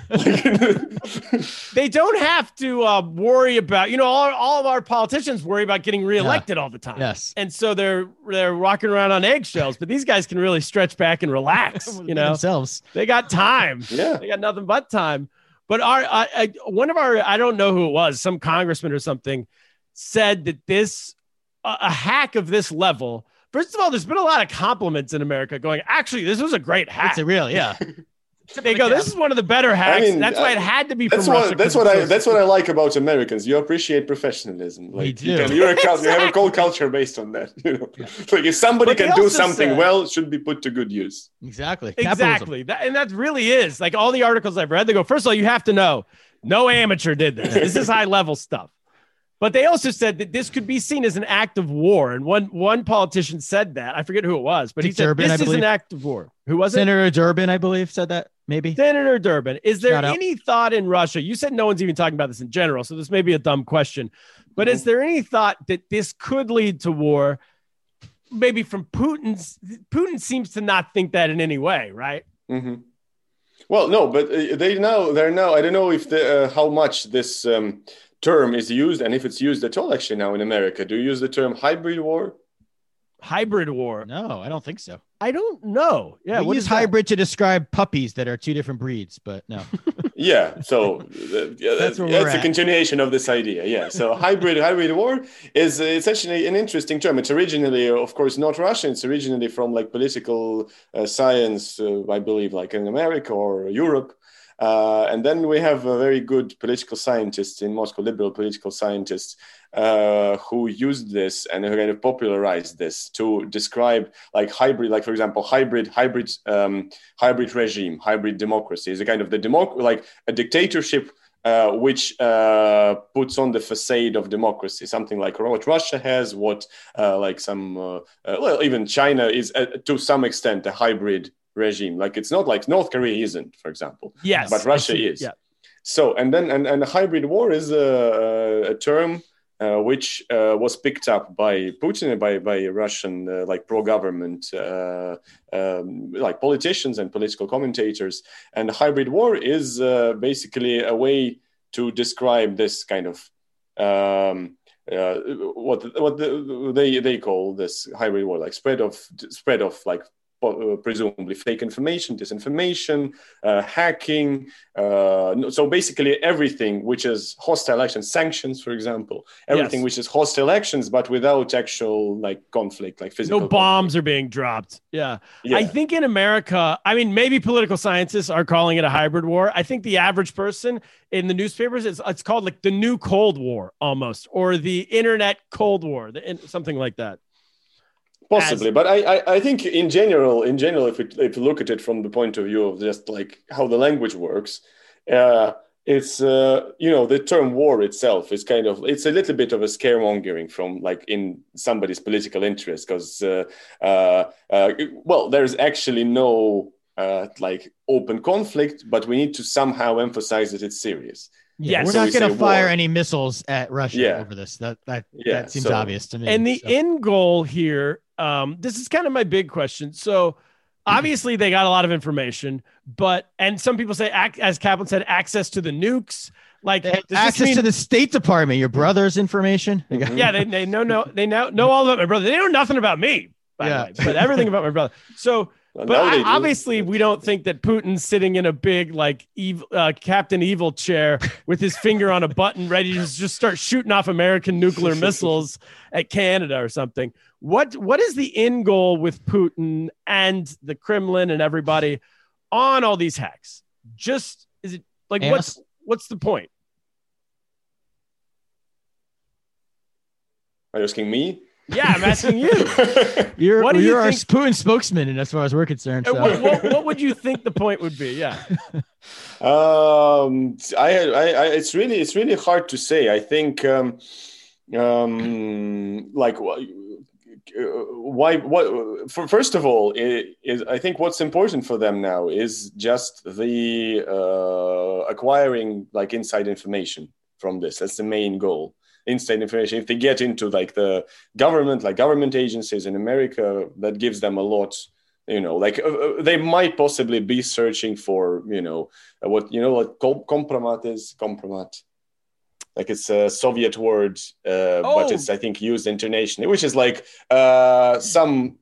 They don't have to worry about, all of our politicians worry about getting reelected all the time. Yes. And so they're walking around on eggshells, but these guys can really stretch back and relax, themselves. They got time. Yeah. They got nothing but time. But one of our, I don't know who it was, some congressman or something said that a hack of this level First of all, there's been a lot of compliments in America going, actually, this was a great hack. It's a real, yeah. They go, this is one of the better hacks. I mean, that's why it had to be from That's Russia. what I like about Americans. You appreciate professionalism. We Like do. you have a whole culture based on that. You know? Like if somebody But they can do also something said- well, it should be put to good use. Exactly. Capitalism. Exactly. And that really is like all the articles I've read. They go, first of all, you have to know no amateur did this. This is high level stuff. But they also said that this could be seen as an act of war. And one politician said that. I forget who it was, but he Dick said Durbin, I this is an believe. act of war. Who was it? Senator Durbin, I believe, said that. Maybe. Senator Durbin. Is there Shout out. any thought in Russia? You said no one's even talking about this in general, so this may be a dumb question. But is there any thought that this could lead to war? Maybe from Putin seems to not think that in any way, right? Mm-hmm. Well, no, but they're now. I don't know if how much this term is used and if it's used at all. Actually, now in America, do you use the term hybrid war? Hybrid war. No, I don't think so. I don't know. Yeah, We what use is that? hybrid to describe puppies that are two different breeds, but no. Yeah, so That's where we're that's a at. continuation of this idea. Yeah, so hybrid war is essentially an interesting term. It's originally, of course, not Russian. It's originally from like political science, I believe, like in America or Europe. And then we have a very good political scientists in Moscow, liberal political scientists, who used this and who kind of popularized this to describe like hybrid, like for example, hybrid regime, hybrid democracy is a kind of like a dictatorship which puts on the facade of democracy, something like what Russia has, what like some, well, even China is to some extent a hybrid regime. Like it's not like North Korea isn't, for example. Yes, but Russia I see. is. Yeah. So and then and hybrid war is a term which was picked up by Putin and by Russian like pro-government like politicians and political commentators. And hybrid war is basically a way to describe this kind of what they call this hybrid war, like spread of like presumably fake information, disinformation, hacking. So basically everything which is hostile actions, sanctions, for example, everything Yes. which is hostile actions, but without actual like conflict, like physical. No bombs are being dropped. Yeah. Yeah. I think in America, I mean, maybe political scientists are calling it a hybrid war. I think the average person in the newspapers, it's called like the new Cold War almost, or the internet Cold War, something like that. Possibly, but I think in general, if you look at it from the point of view of just like how the language works, it's the term war itself is kind of, it's a little bit of a scaremongering from like in somebody's political interest because well, there's actually no like open conflict, but we need to somehow emphasize that it's serious. Yeah, Yes. we're So not we going say to fire war. any missiles at Russia Yeah. over this. That Yeah, seems so- obvious to me. And the So- end goal here, this is kind of my big question. So obviously they got a lot of information, and some people say, as Kaplan said, access to the nukes. Like They have does this access mean- to the State Department, your brother's information. They got- Yeah, they now know all about my brother. They know nothing about me, by Yeah. the way, but everything about my brother. So, Well, but now they do. obviously, we don't think that Putin's sitting in a big like evil, Captain Evil chair with his finger on a button, ready to just start shooting off American nuclear missiles at Canada or something. What is the end goal with Putin and the Kremlin and everybody on all these hacks? Just is it like Amos? what's the point? Are you asking me? Yeah, I'm asking you. You're What do you our think- Putin spokesman, and as far as we're concerned. So. What would you think the point would be? Yeah. It's really hard to say. I think first of all, I think what's important for them now is just the acquiring like inside information from this. That's the main goal. Inside information. If they get into like the government, like government agencies in America, that gives them a lot. They might possibly be searching for, what compromat is. Compromat. Like it's a Soviet word, but it's I think used internationally, which is like some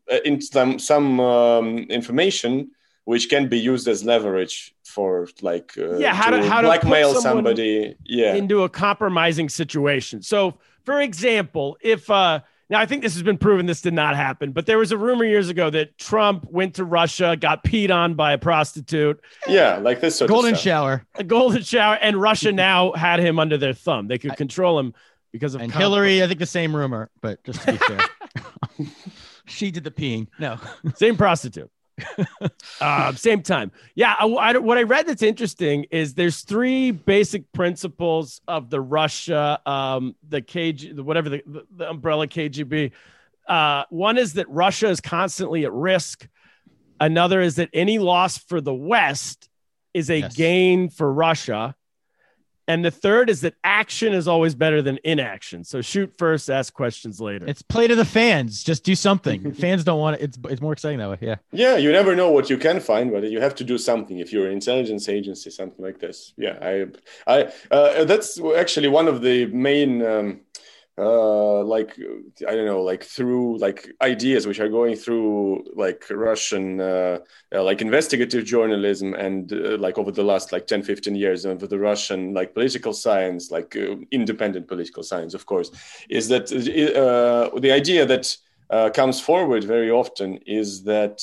information which can be used as leverage for like how to blackmail put someone somebody. Yeah. into a compromising situation. So, for example, if Now, I think this has been proven this did not happen, but there was a rumor years ago that Trump went to Russia, got peed on by a prostitute. Yeah, like this sort Golden of stuff. shower. A golden shower, and Russia now had him under their thumb. They could control him because of And Hillary, I think the same rumor, but just to be fair. She did the peeing. No. Same prostitute. Same time. Yeah. What I read that's interesting is there's 3 basic principles of the Russia, the KG, whatever the umbrella KGB. One is that Russia is constantly at risk. Another is that any loss for the West is a gain for Russia. And the third is that action is always better than inaction. So shoot first, ask questions later. It's play to the fans. Just do something. Fans don't want it. It's more exciting that way. Yeah. Yeah, you never know what you can find, but you have to do something if you're an intelligence agency, something like this. Yeah, that's actually one of the main like I don't know, like through like ideas which are going through like Russian like investigative journalism and like over the last like 10-15 years of the Russian like political science, like independent political science, of course, is that the idea that comes forward very often is that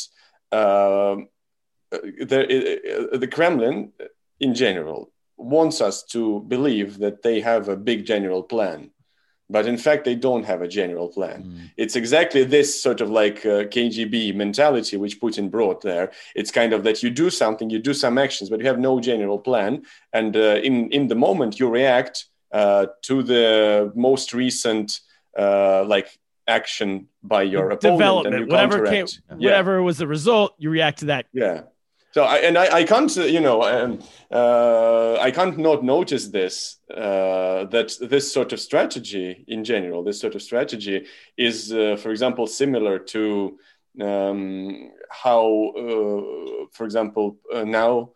the Kremlin in general wants us to believe that they have a big general plan. But in fact, they don't have a general plan. It's exactly this sort of like KGB mentality which Putin brought there. It's kind of that you do something, you do some actions, but you have no general plan. And in the moment you react to the most recent like action by your opponent. Development, and you whatever was the result, you react to that. Yeah. So I can't, I can't not notice this, that this sort of strategy in general, this sort of strategy is, for example, similar to how, for example, now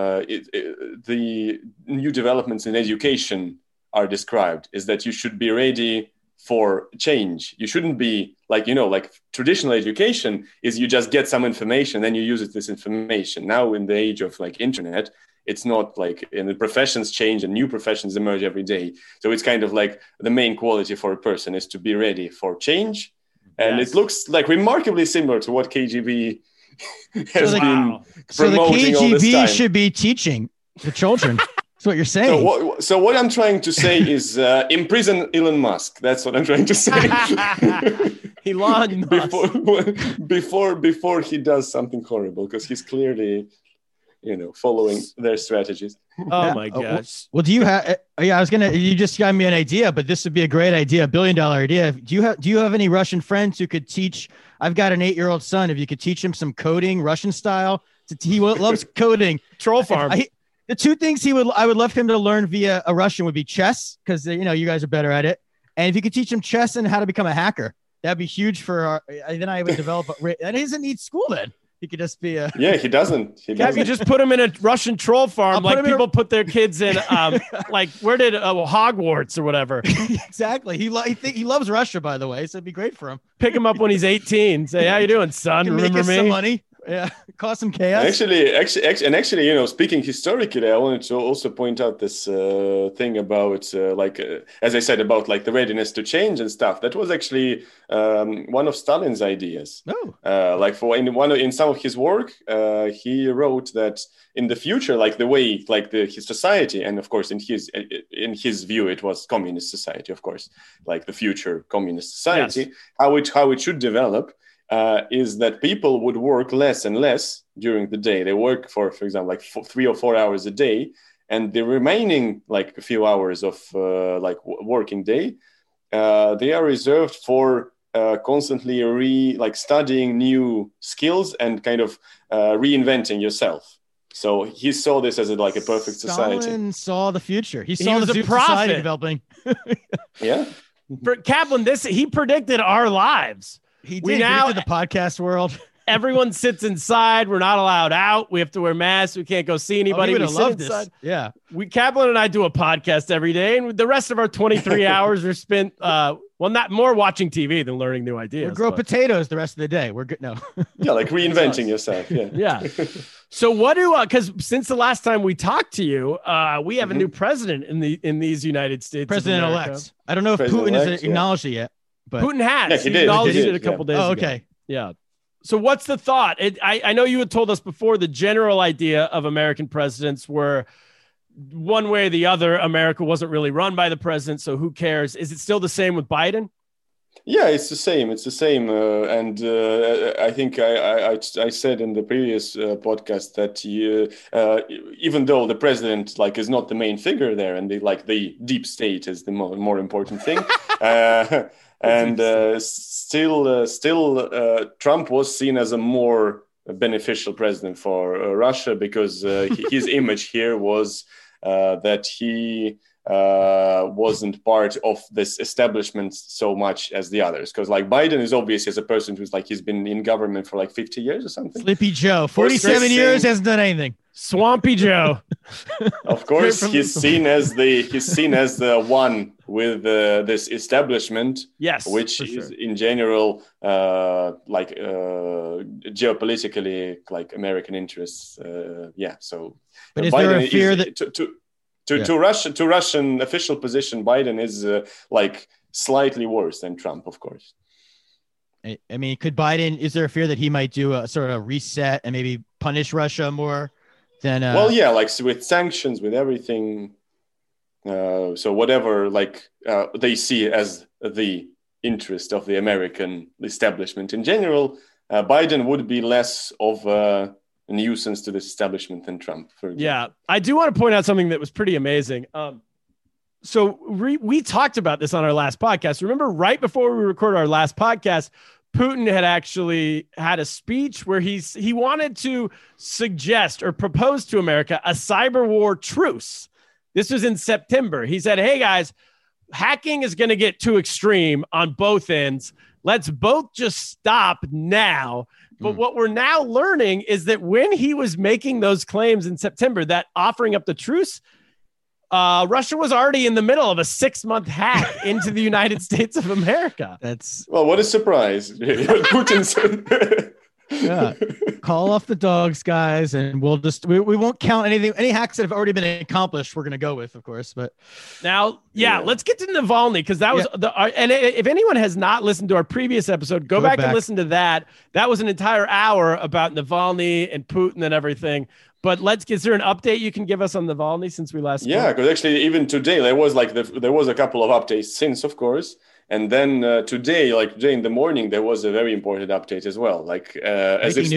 the new developments in education are described, is that you should be ready for change. You shouldn't be like, like traditional education is you just get some information, then you use this information. Now in the age of like internet, it's not like, and the professions change and new professions emerge every day. So it's kind of like the main quality for a person is to be ready for change. And it looks like remarkably similar to what KGB has been promoting. So the all this KGB time. should be teaching the children. That's what you're saying. So what I'm trying to say is imprison Elon Musk. That's what I'm trying to say. Elon Musk. before he does something horrible, because he's clearly, following their strategies. Oh my gosh. Well, do you have? You just got me an idea, but this would be a great idea, $1 billion idea. Do you have any Russian friends who could teach? I've got an 8-year-old son. If you could teach him some coding, Russian style, he loves coding. Troll farm. The 2 things I would love him to learn via a Russian would be chess, because you guys are better at it. And if you could teach him chess and how to become a hacker, that'd be huge for then I would develop and he doesn't need school then. He could just be a he doesn't. Can't you just put him in a Russian troll farm like people put their kids in like where did Hogwarts or whatever. Exactly. He loves Russia, by the way, so it'd be great for him. Pick him up when he's 18. Say, how you doing, son? Remember me? Some money. Yeah, cause some chaos. Actually, speaking historically, I wanted to also point out this thing about, as I said, about like the readiness to change and stuff. That was actually one of Stalin's ideas. Oh, in some of his work, he wrote that in the future, like the way, like his society, and of course, in his view, it was communist society, of course, like the future communist society, yes. how it should develop. Is that people would work less and less during the day. They work for example, like 3 or 4 hours a day, and the remaining like a few hours of working day, they are reserved for constantly studying new skills and kind of reinventing yourself. So he saw this as a perfect society. Stalin saw the future. He saw was the a prophet society developing. Yeah. For Kaplan, he predicted our lives. He did. Now the podcast world. Everyone sits inside. We're not allowed out. We have to wear masks. We can't go see anybody. We sit love inside. This. Yeah. Kaplan and I do a podcast every day, and the rest of our 23 hours are spent not more watching TV than learning new ideas. We grow potatoes the rest of the day. We're good. No. Yeah, like reinventing yourself. Yeah. Yeah. So because since the last time we talked to you, we have a new president in these United States. President-elect. I don't know if Putin has acknowledged it yet. but Putin has. Yeah, he did. acknowledged He it did, a couple days oh, ago. okay. Yeah. So what's the thought? I know you had told us before the general idea of American presidents were one way or the other. America wasn't really run by the president, so who cares? Is it still the same with Biden? Yeah, it's the same. It's the same, and I think I said in the previous podcast that even though the president like is not the main figure there, and the deep state is the more important thing, and still Trump was seen as a more beneficial president for Russia because his image here was that he wasn't part of this establishment so much as the others, because like Biden is obvious as a person who's like he's been in government for like 50 years or something. Sleepy Joe, 47 years, hasn't done anything. Swampy Joe. Of course, he's seen as the one with this establishment, Yes, which is in general geopolitically like American interests. So but is there a fear that to Russian official position, Biden is like slightly worse than Trump, of course. I mean, is there a fear that he might do a sort of reset and maybe punish Russia more than? Like with sanctions, with everything. So whatever, they see as the interest of the American establishment in general, Biden would be less of a nuisance to this establishment than Trump, for example. Yeah, I do want to point out something that was pretty amazing. So we talked about this on our last podcast. Remember, right before we recorded our last podcast, Putin had actually had a speech where he wanted to suggest or propose to America a cyber war truce. This was in September. He said, hey, guys, hacking is going to get too extreme on both ends. Let's both just stop now. But what we're now learning is that when he was making those claims in September, that offering up the truce, Russia was already in the middle of a 6-month hack into the United States of America. What a surprise. Putin's Yeah. Call off the dogs, guys, and we'll just we won't count anything. Any hacks that have already been accomplished, we're gonna go with, of course. But now, let's get to Navalny, because that was and if anyone has not listened to our previous episode, go back and listen to that. That was an entire hour about Navalny and Putin and everything. But is there an update you can give us on Navalny since we last spoke? Yeah, because actually even today there was a couple of updates since, of course. And then today in the morning, there was a very important update as well, as if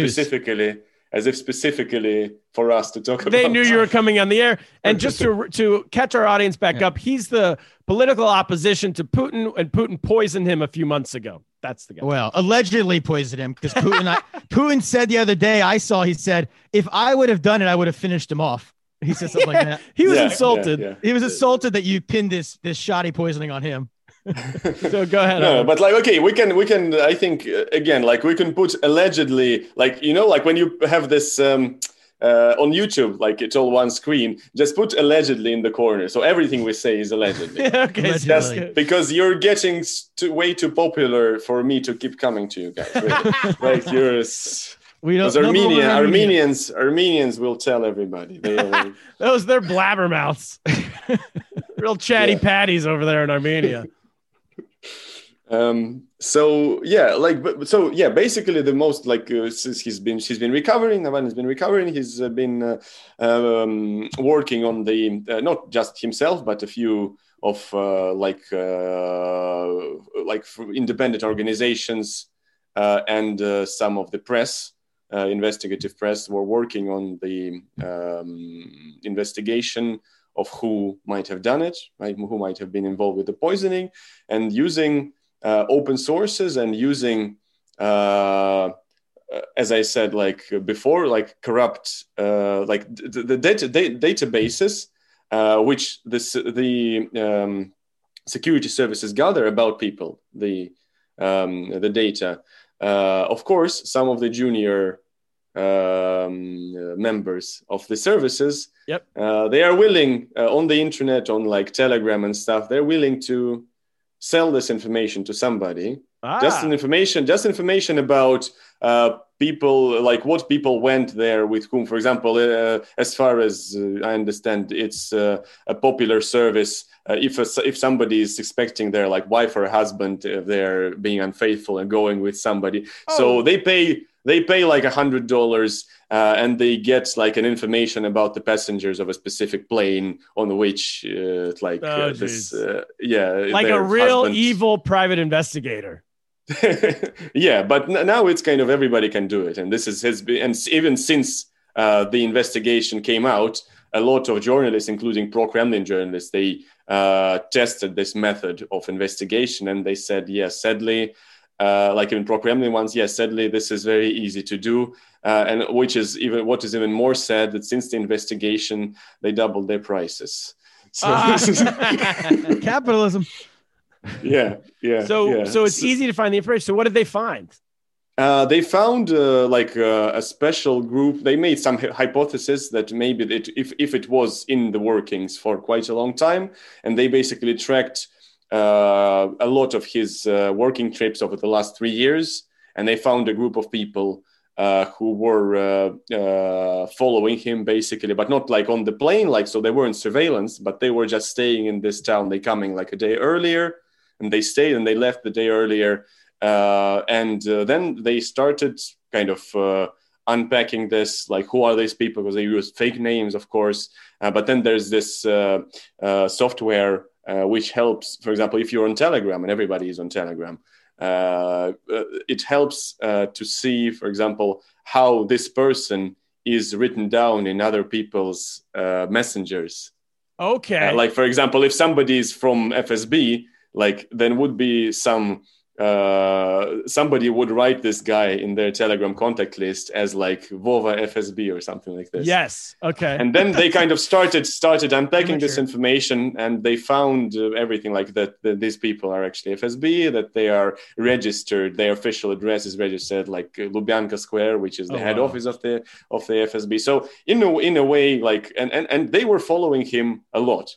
specifically for us to talk about. They knew you were coming on the air. And just to catch our audience back up, he's the political opposition to Putin, and Putin poisoned him a few months ago. That's the guy. Well, allegedly poisoned him because Putin said the other day, he said, if I would have done it, I would have finished him off. He said something like that. He was insulted. Yeah. He was insulted that you pinned this shoddy poisoning on him. So go ahead. No, but we can. I think again, we can put allegedly, when you have this on YouTube, it's all one screen. Just put allegedly in the corner, so everything we say is allegedly. Okay, allegedly. Because you're getting way too popular for me to keep coming to you guys. Really. Armenians will tell everybody. They're blabbermouths. Real chatty patties over there in Armenia. Basically the most since she's been recovering, Navalny's been recovering. He's been working on the not just himself but a few of independent organizations and some of the press, investigative press, were working on the investigation of who might have done it, right? Who might have been involved with the poisoning, and using open sources and using, as I said, before, corrupt, the databases, which the security services gather about people, the data. Of course, some of the junior members of the services, they are willing on the internet, on Telegram and stuff, they're willing to sell this information to somebody. Just information about people, like what people went there with whom. For example, as far as I understand, it's a popular service. If somebody is expecting their like wife or husband, they're being unfaithful and going with somebody, so they pay like $100 and they get like an information about the passengers of a specific plane on which this like a real husband. Evil private investigator. Yeah, but now it's kind of everybody can do it, and this has been, and even since the investigation came out, a lot of journalists, including pro-Kremlin journalists, they tested this method of investigation, and they said, yes, sadly, like even pro-Kremlin ones, yes, sadly, this is very easy to do, and what is even more sad, that since the investigation, they doubled their prices. So Capitalism. Yeah. So it's easy to find the information. So what did they find? They found a special group. They made some hypothesis that maybe if it was in the workings for quite a long time, and they basically tracked a lot of his working trips over the last 3 years, and they found a group of people who were following him basically, but not like on the plane, like, so they weren't surveillance, but they were just staying in this town. They coming like a day earlier, and they stayed and they left the day earlier. And then they started kind of unpacking this, like, who are these people? Because they use fake names, of course. But then there's this software which helps, for example, if you're on Telegram, and everybody is on Telegram, it helps to see, for example, how this person is written down in other people's messengers. Okay. Like, for example, if somebody is from FSB, like, then would be somebody would write this guy in their Telegram contact list as like Vova FSB or something like this. Yes. Okay. And then they kind of started unpacking this information, and they found everything like that these people are actually FSB, that they are registered, their official address is registered like Lubyanka Square, which is the head office of the FSB. So in a way, like, and they were following him a lot.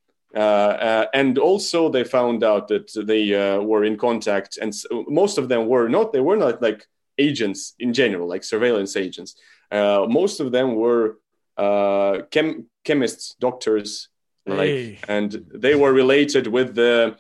And also they found out that they were in contact, and most of them were not like agents in general, like surveillance agents. Most of them were chemists, doctors, and they were related with the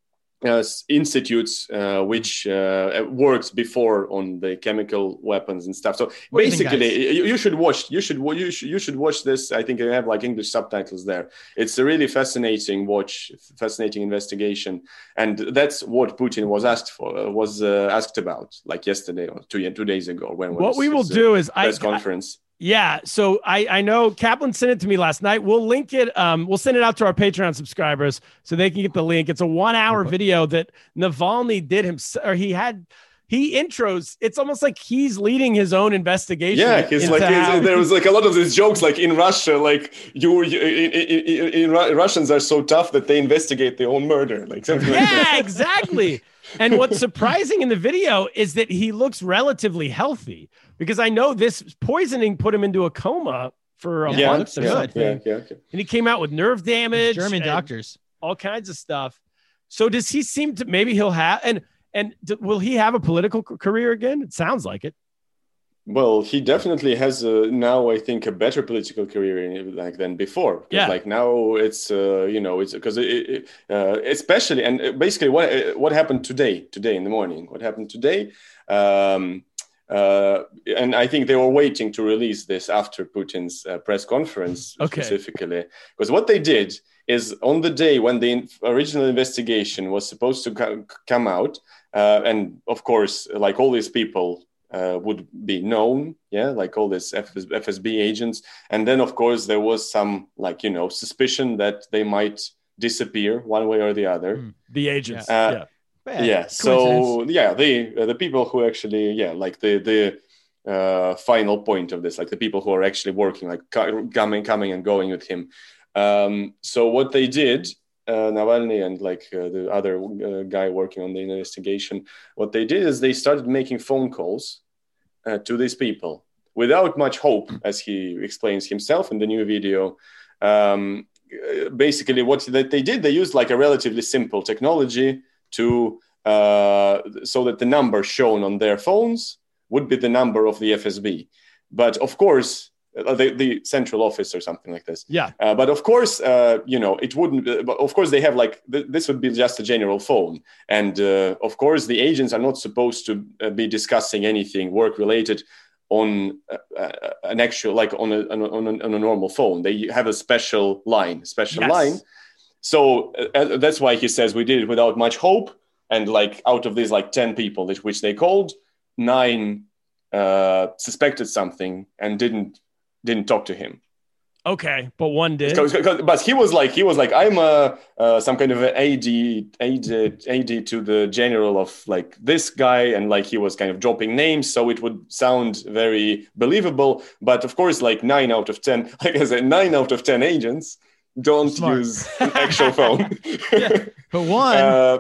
institutes which worked before on the chemical weapons and stuff. So basically, you should watch this. I think I have like English subtitles there. It's a really fascinating investigation, and that's what Putin was asked about, like yesterday or 2 days ago. What we will do is press conference. Yeah. So I know Kaplan sent it to me last night. We'll link it. We'll send it out to our Patreon subscribers so they can get the link. It's a 1 hour video that Navalny did himself, or he intros. It's almost like he's leading his own investigation. Yeah. There was like a lot of these jokes, like in Russia, like Russians are so tough that they investigate their own murder. Like something like that. Yeah, exactly. And what's surprising in the video is that he looks relatively healthy, because I know this poisoning put him into a coma for a month or something. Yeah. And he came out with nerve damage. German doctors. All kinds of stuff. So does he seem to, maybe he'll have, and will he have a political career again? It sounds like it. Well, he definitely has now, I think, a better political career than before. Yeah. Like now it's, it's because especially, and basically what happened today in the morning, what happened today. And I think they were waiting to release this after Putin's press conference specifically, because what they did is on the day when the original investigation was supposed to come out, and of course, like all these people would be known, like all these FSB agents. And then, of course, there was some suspicion that they might disappear one way or the other. The agents, So the people who actually, like the final point of this, like the people who are actually working, like coming and going with him. So what they did, Navalny and like the other guy working on the investigation, what they did is they started making phone calls to these people without much hope, as he explains himself in the new video. Basically, what they did, they used like a relatively simple technology to so that the number shown on their phones would be the number of the FSB. But of course, the central office or something like this. Yeah. But of course, it wouldn't. But of course, they have this would be just a general phone, and of course, the agents are not supposed to be discussing anything work related on an actual on a normal phone. They have a special line. So that's why he says we did it without much hope, and out of these 10 people which they called, 9 suspected something and didn't talk to him. Okay, but one did. But he was like, I'm some kind of an AD to the general of this guy, and he was kind of dropping names, so it would sound very believable. But of course, 9 out of 10, like I said, 9 out of 10 agents don't use an actual phone. But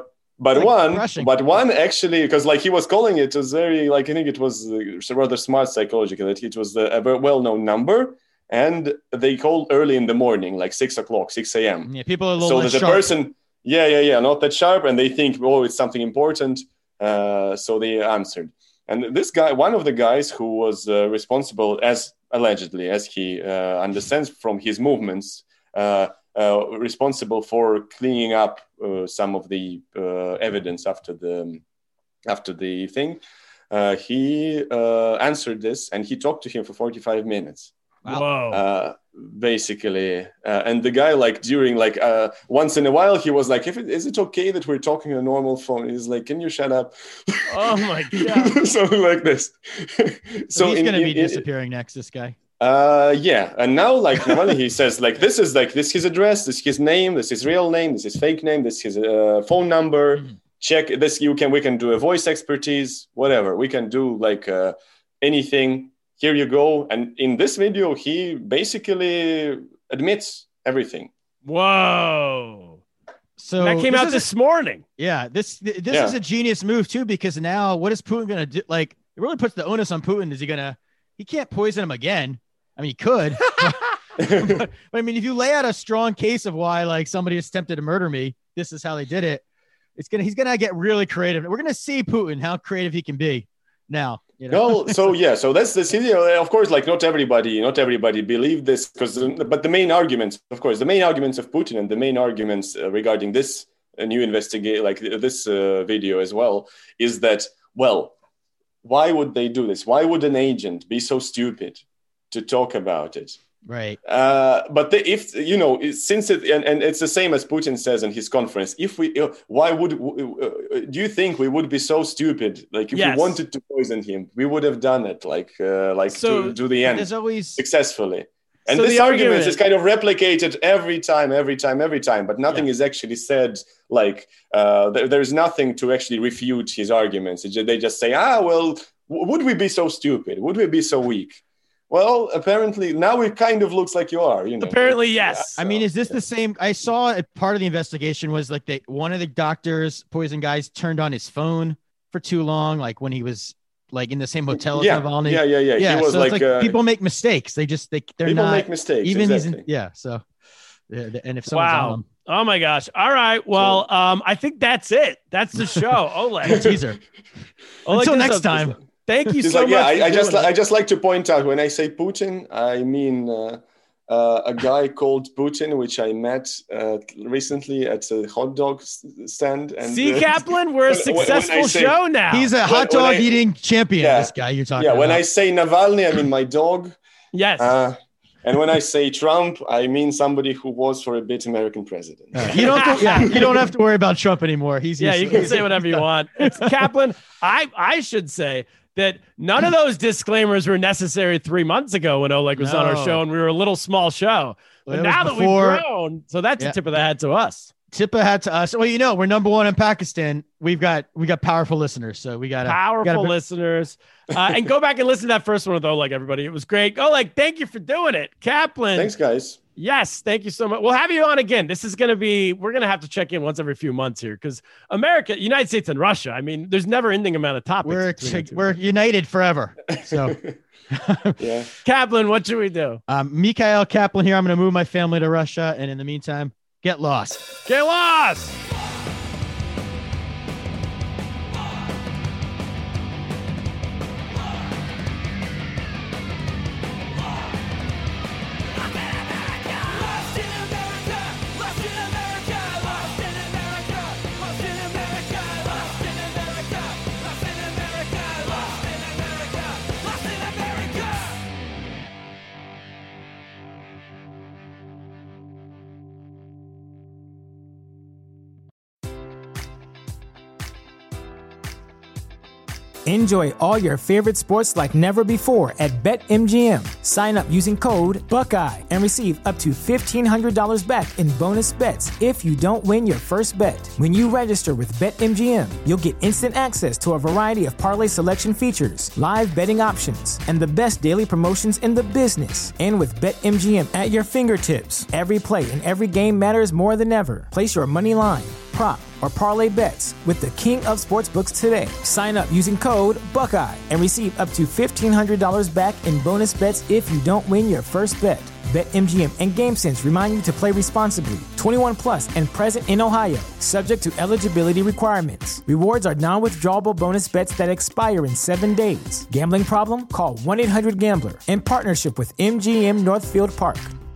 one actually, because he was calling it was very I think it was rather smart psychologically, that it was a very well-known number, and they called early in the morning, 6 o'clock, 6 a.m. Yeah, people are a little so less that the sharp. person, not that sharp, and they think, it's something important, so they answered. And this guy, one of the guys who was responsible, as allegedly, as he understands from his movements, responsible for cleaning up some of the evidence after the thing. He answered this, and he talked to him for 45 minutes. Whoa. Basically, and the guy during once in a while he was is it okay that we're talking on a normal phone? He's like, can you shut up? Oh my god. Something like this. So he's going to be disappearing next, this guy. And now Navalny, he says this is his address, this is his name, this is his real name, this is his fake name, this is his phone number. Check this. We can do a voice expertise, whatever we can do, anything. Here you go. And in this video, he basically admits everything. Whoa. So that came out this morning. Yeah. This is a genius move too, because now what is Putin going to do? It really puts the onus on Putin. He can't poison him again. I mean, he could, but I mean, if you lay out a strong case of why somebody is tempted to murder me, this is how they did it. He's going to get really creative. We're going to see Putin, how creative he can be now. So that's this. Of course, not everybody believed this, but the main arguments of Putin and the main arguments regarding this new investigation, this video as well, is that, why would they do this? Why would an agent be so stupid to talk about it? Right. But since it's the same as Putin says in his conference, do you think we would be so stupid? If we wanted to poison him, we would have done it to the end successfully. And this argument is kind of replicated every time, but nothing is actually said. There's nothing to actually refute his arguments. They just say, would we be so stupid? Would we be so weak? Well, apparently now it kind of looks like you are. Apparently, yes. I mean, is this the same? I saw a part of the investigation was one of the doctors, poison guys, turned on his phone for too long, when he was in the same hotel as Navalny. Yeah. He was so people make mistakes. They're people not make mistakes. Even exactly. So and if someone's on them. Oh my gosh. All right. Well, I think that's it. That's the show. Oleg. Teaser. Until next time. Thank you so much. I just like to point out, when I say Putin, I mean a guy called Putin, which I met recently at a hot dog stand. And Kaplan, we're a successful show now. He's a hot dog eating champion. This guy you're talking about. Yeah, when I say Navalny, I mean my dog. Yes. And when I say Trump, I mean somebody who was for a bit American president. You don't have to worry about Trump anymore. He's you can say whatever you want. It's Kaplan. I should say that none of those disclaimers were necessary 3 months ago when Oleg was on our show and we were a little small show. But now that we've grown, so that's a tip of the hat to us. Tip of the hat to us. Well, we're number one in Pakistan. We got powerful listeners, so we got powerful listeners. And go back and listen to that first one with Oleg, everybody. It was great. Oleg, thank you for doing it. Kaplan. Thanks, guys. Yes, thank you so much. We'll have you on again. This is going to be, we're going to have to check in once every few months here because America, United States and Russia, I mean, there's never ending amount of topics. We're united forever. So yeah. Kaplan, what should we do? Mikhail Kaplan here. I'm going to move my family to Russia. And in the meantime, get lost. Get lost. Enjoy all your favorite sports like never before at BetMGM. Sign up using code Buckeye and receive up to $1,500 back in bonus bets if you don't win your first bet. When you register with BetMGM, you'll get instant access to a variety of parlay selection features, live betting options, and the best daily promotions in the business. And with BetMGM at your fingertips, every play and every game matters more than ever. Place your money line, prop, or parlay bets with the king of sportsbooks today. Sign up using code Buckeye and receive up to $1,500 back in bonus bets if you don't win your first bet. BetMGM and GameSense remind you to play responsibly. 21 plus and present in Ohio, subject to eligibility requirements. Rewards are non-withdrawable bonus bets that expire in 7 days. Gambling problem? Call 1-800-GAMBLER. In partnership with MGM Northfield Park.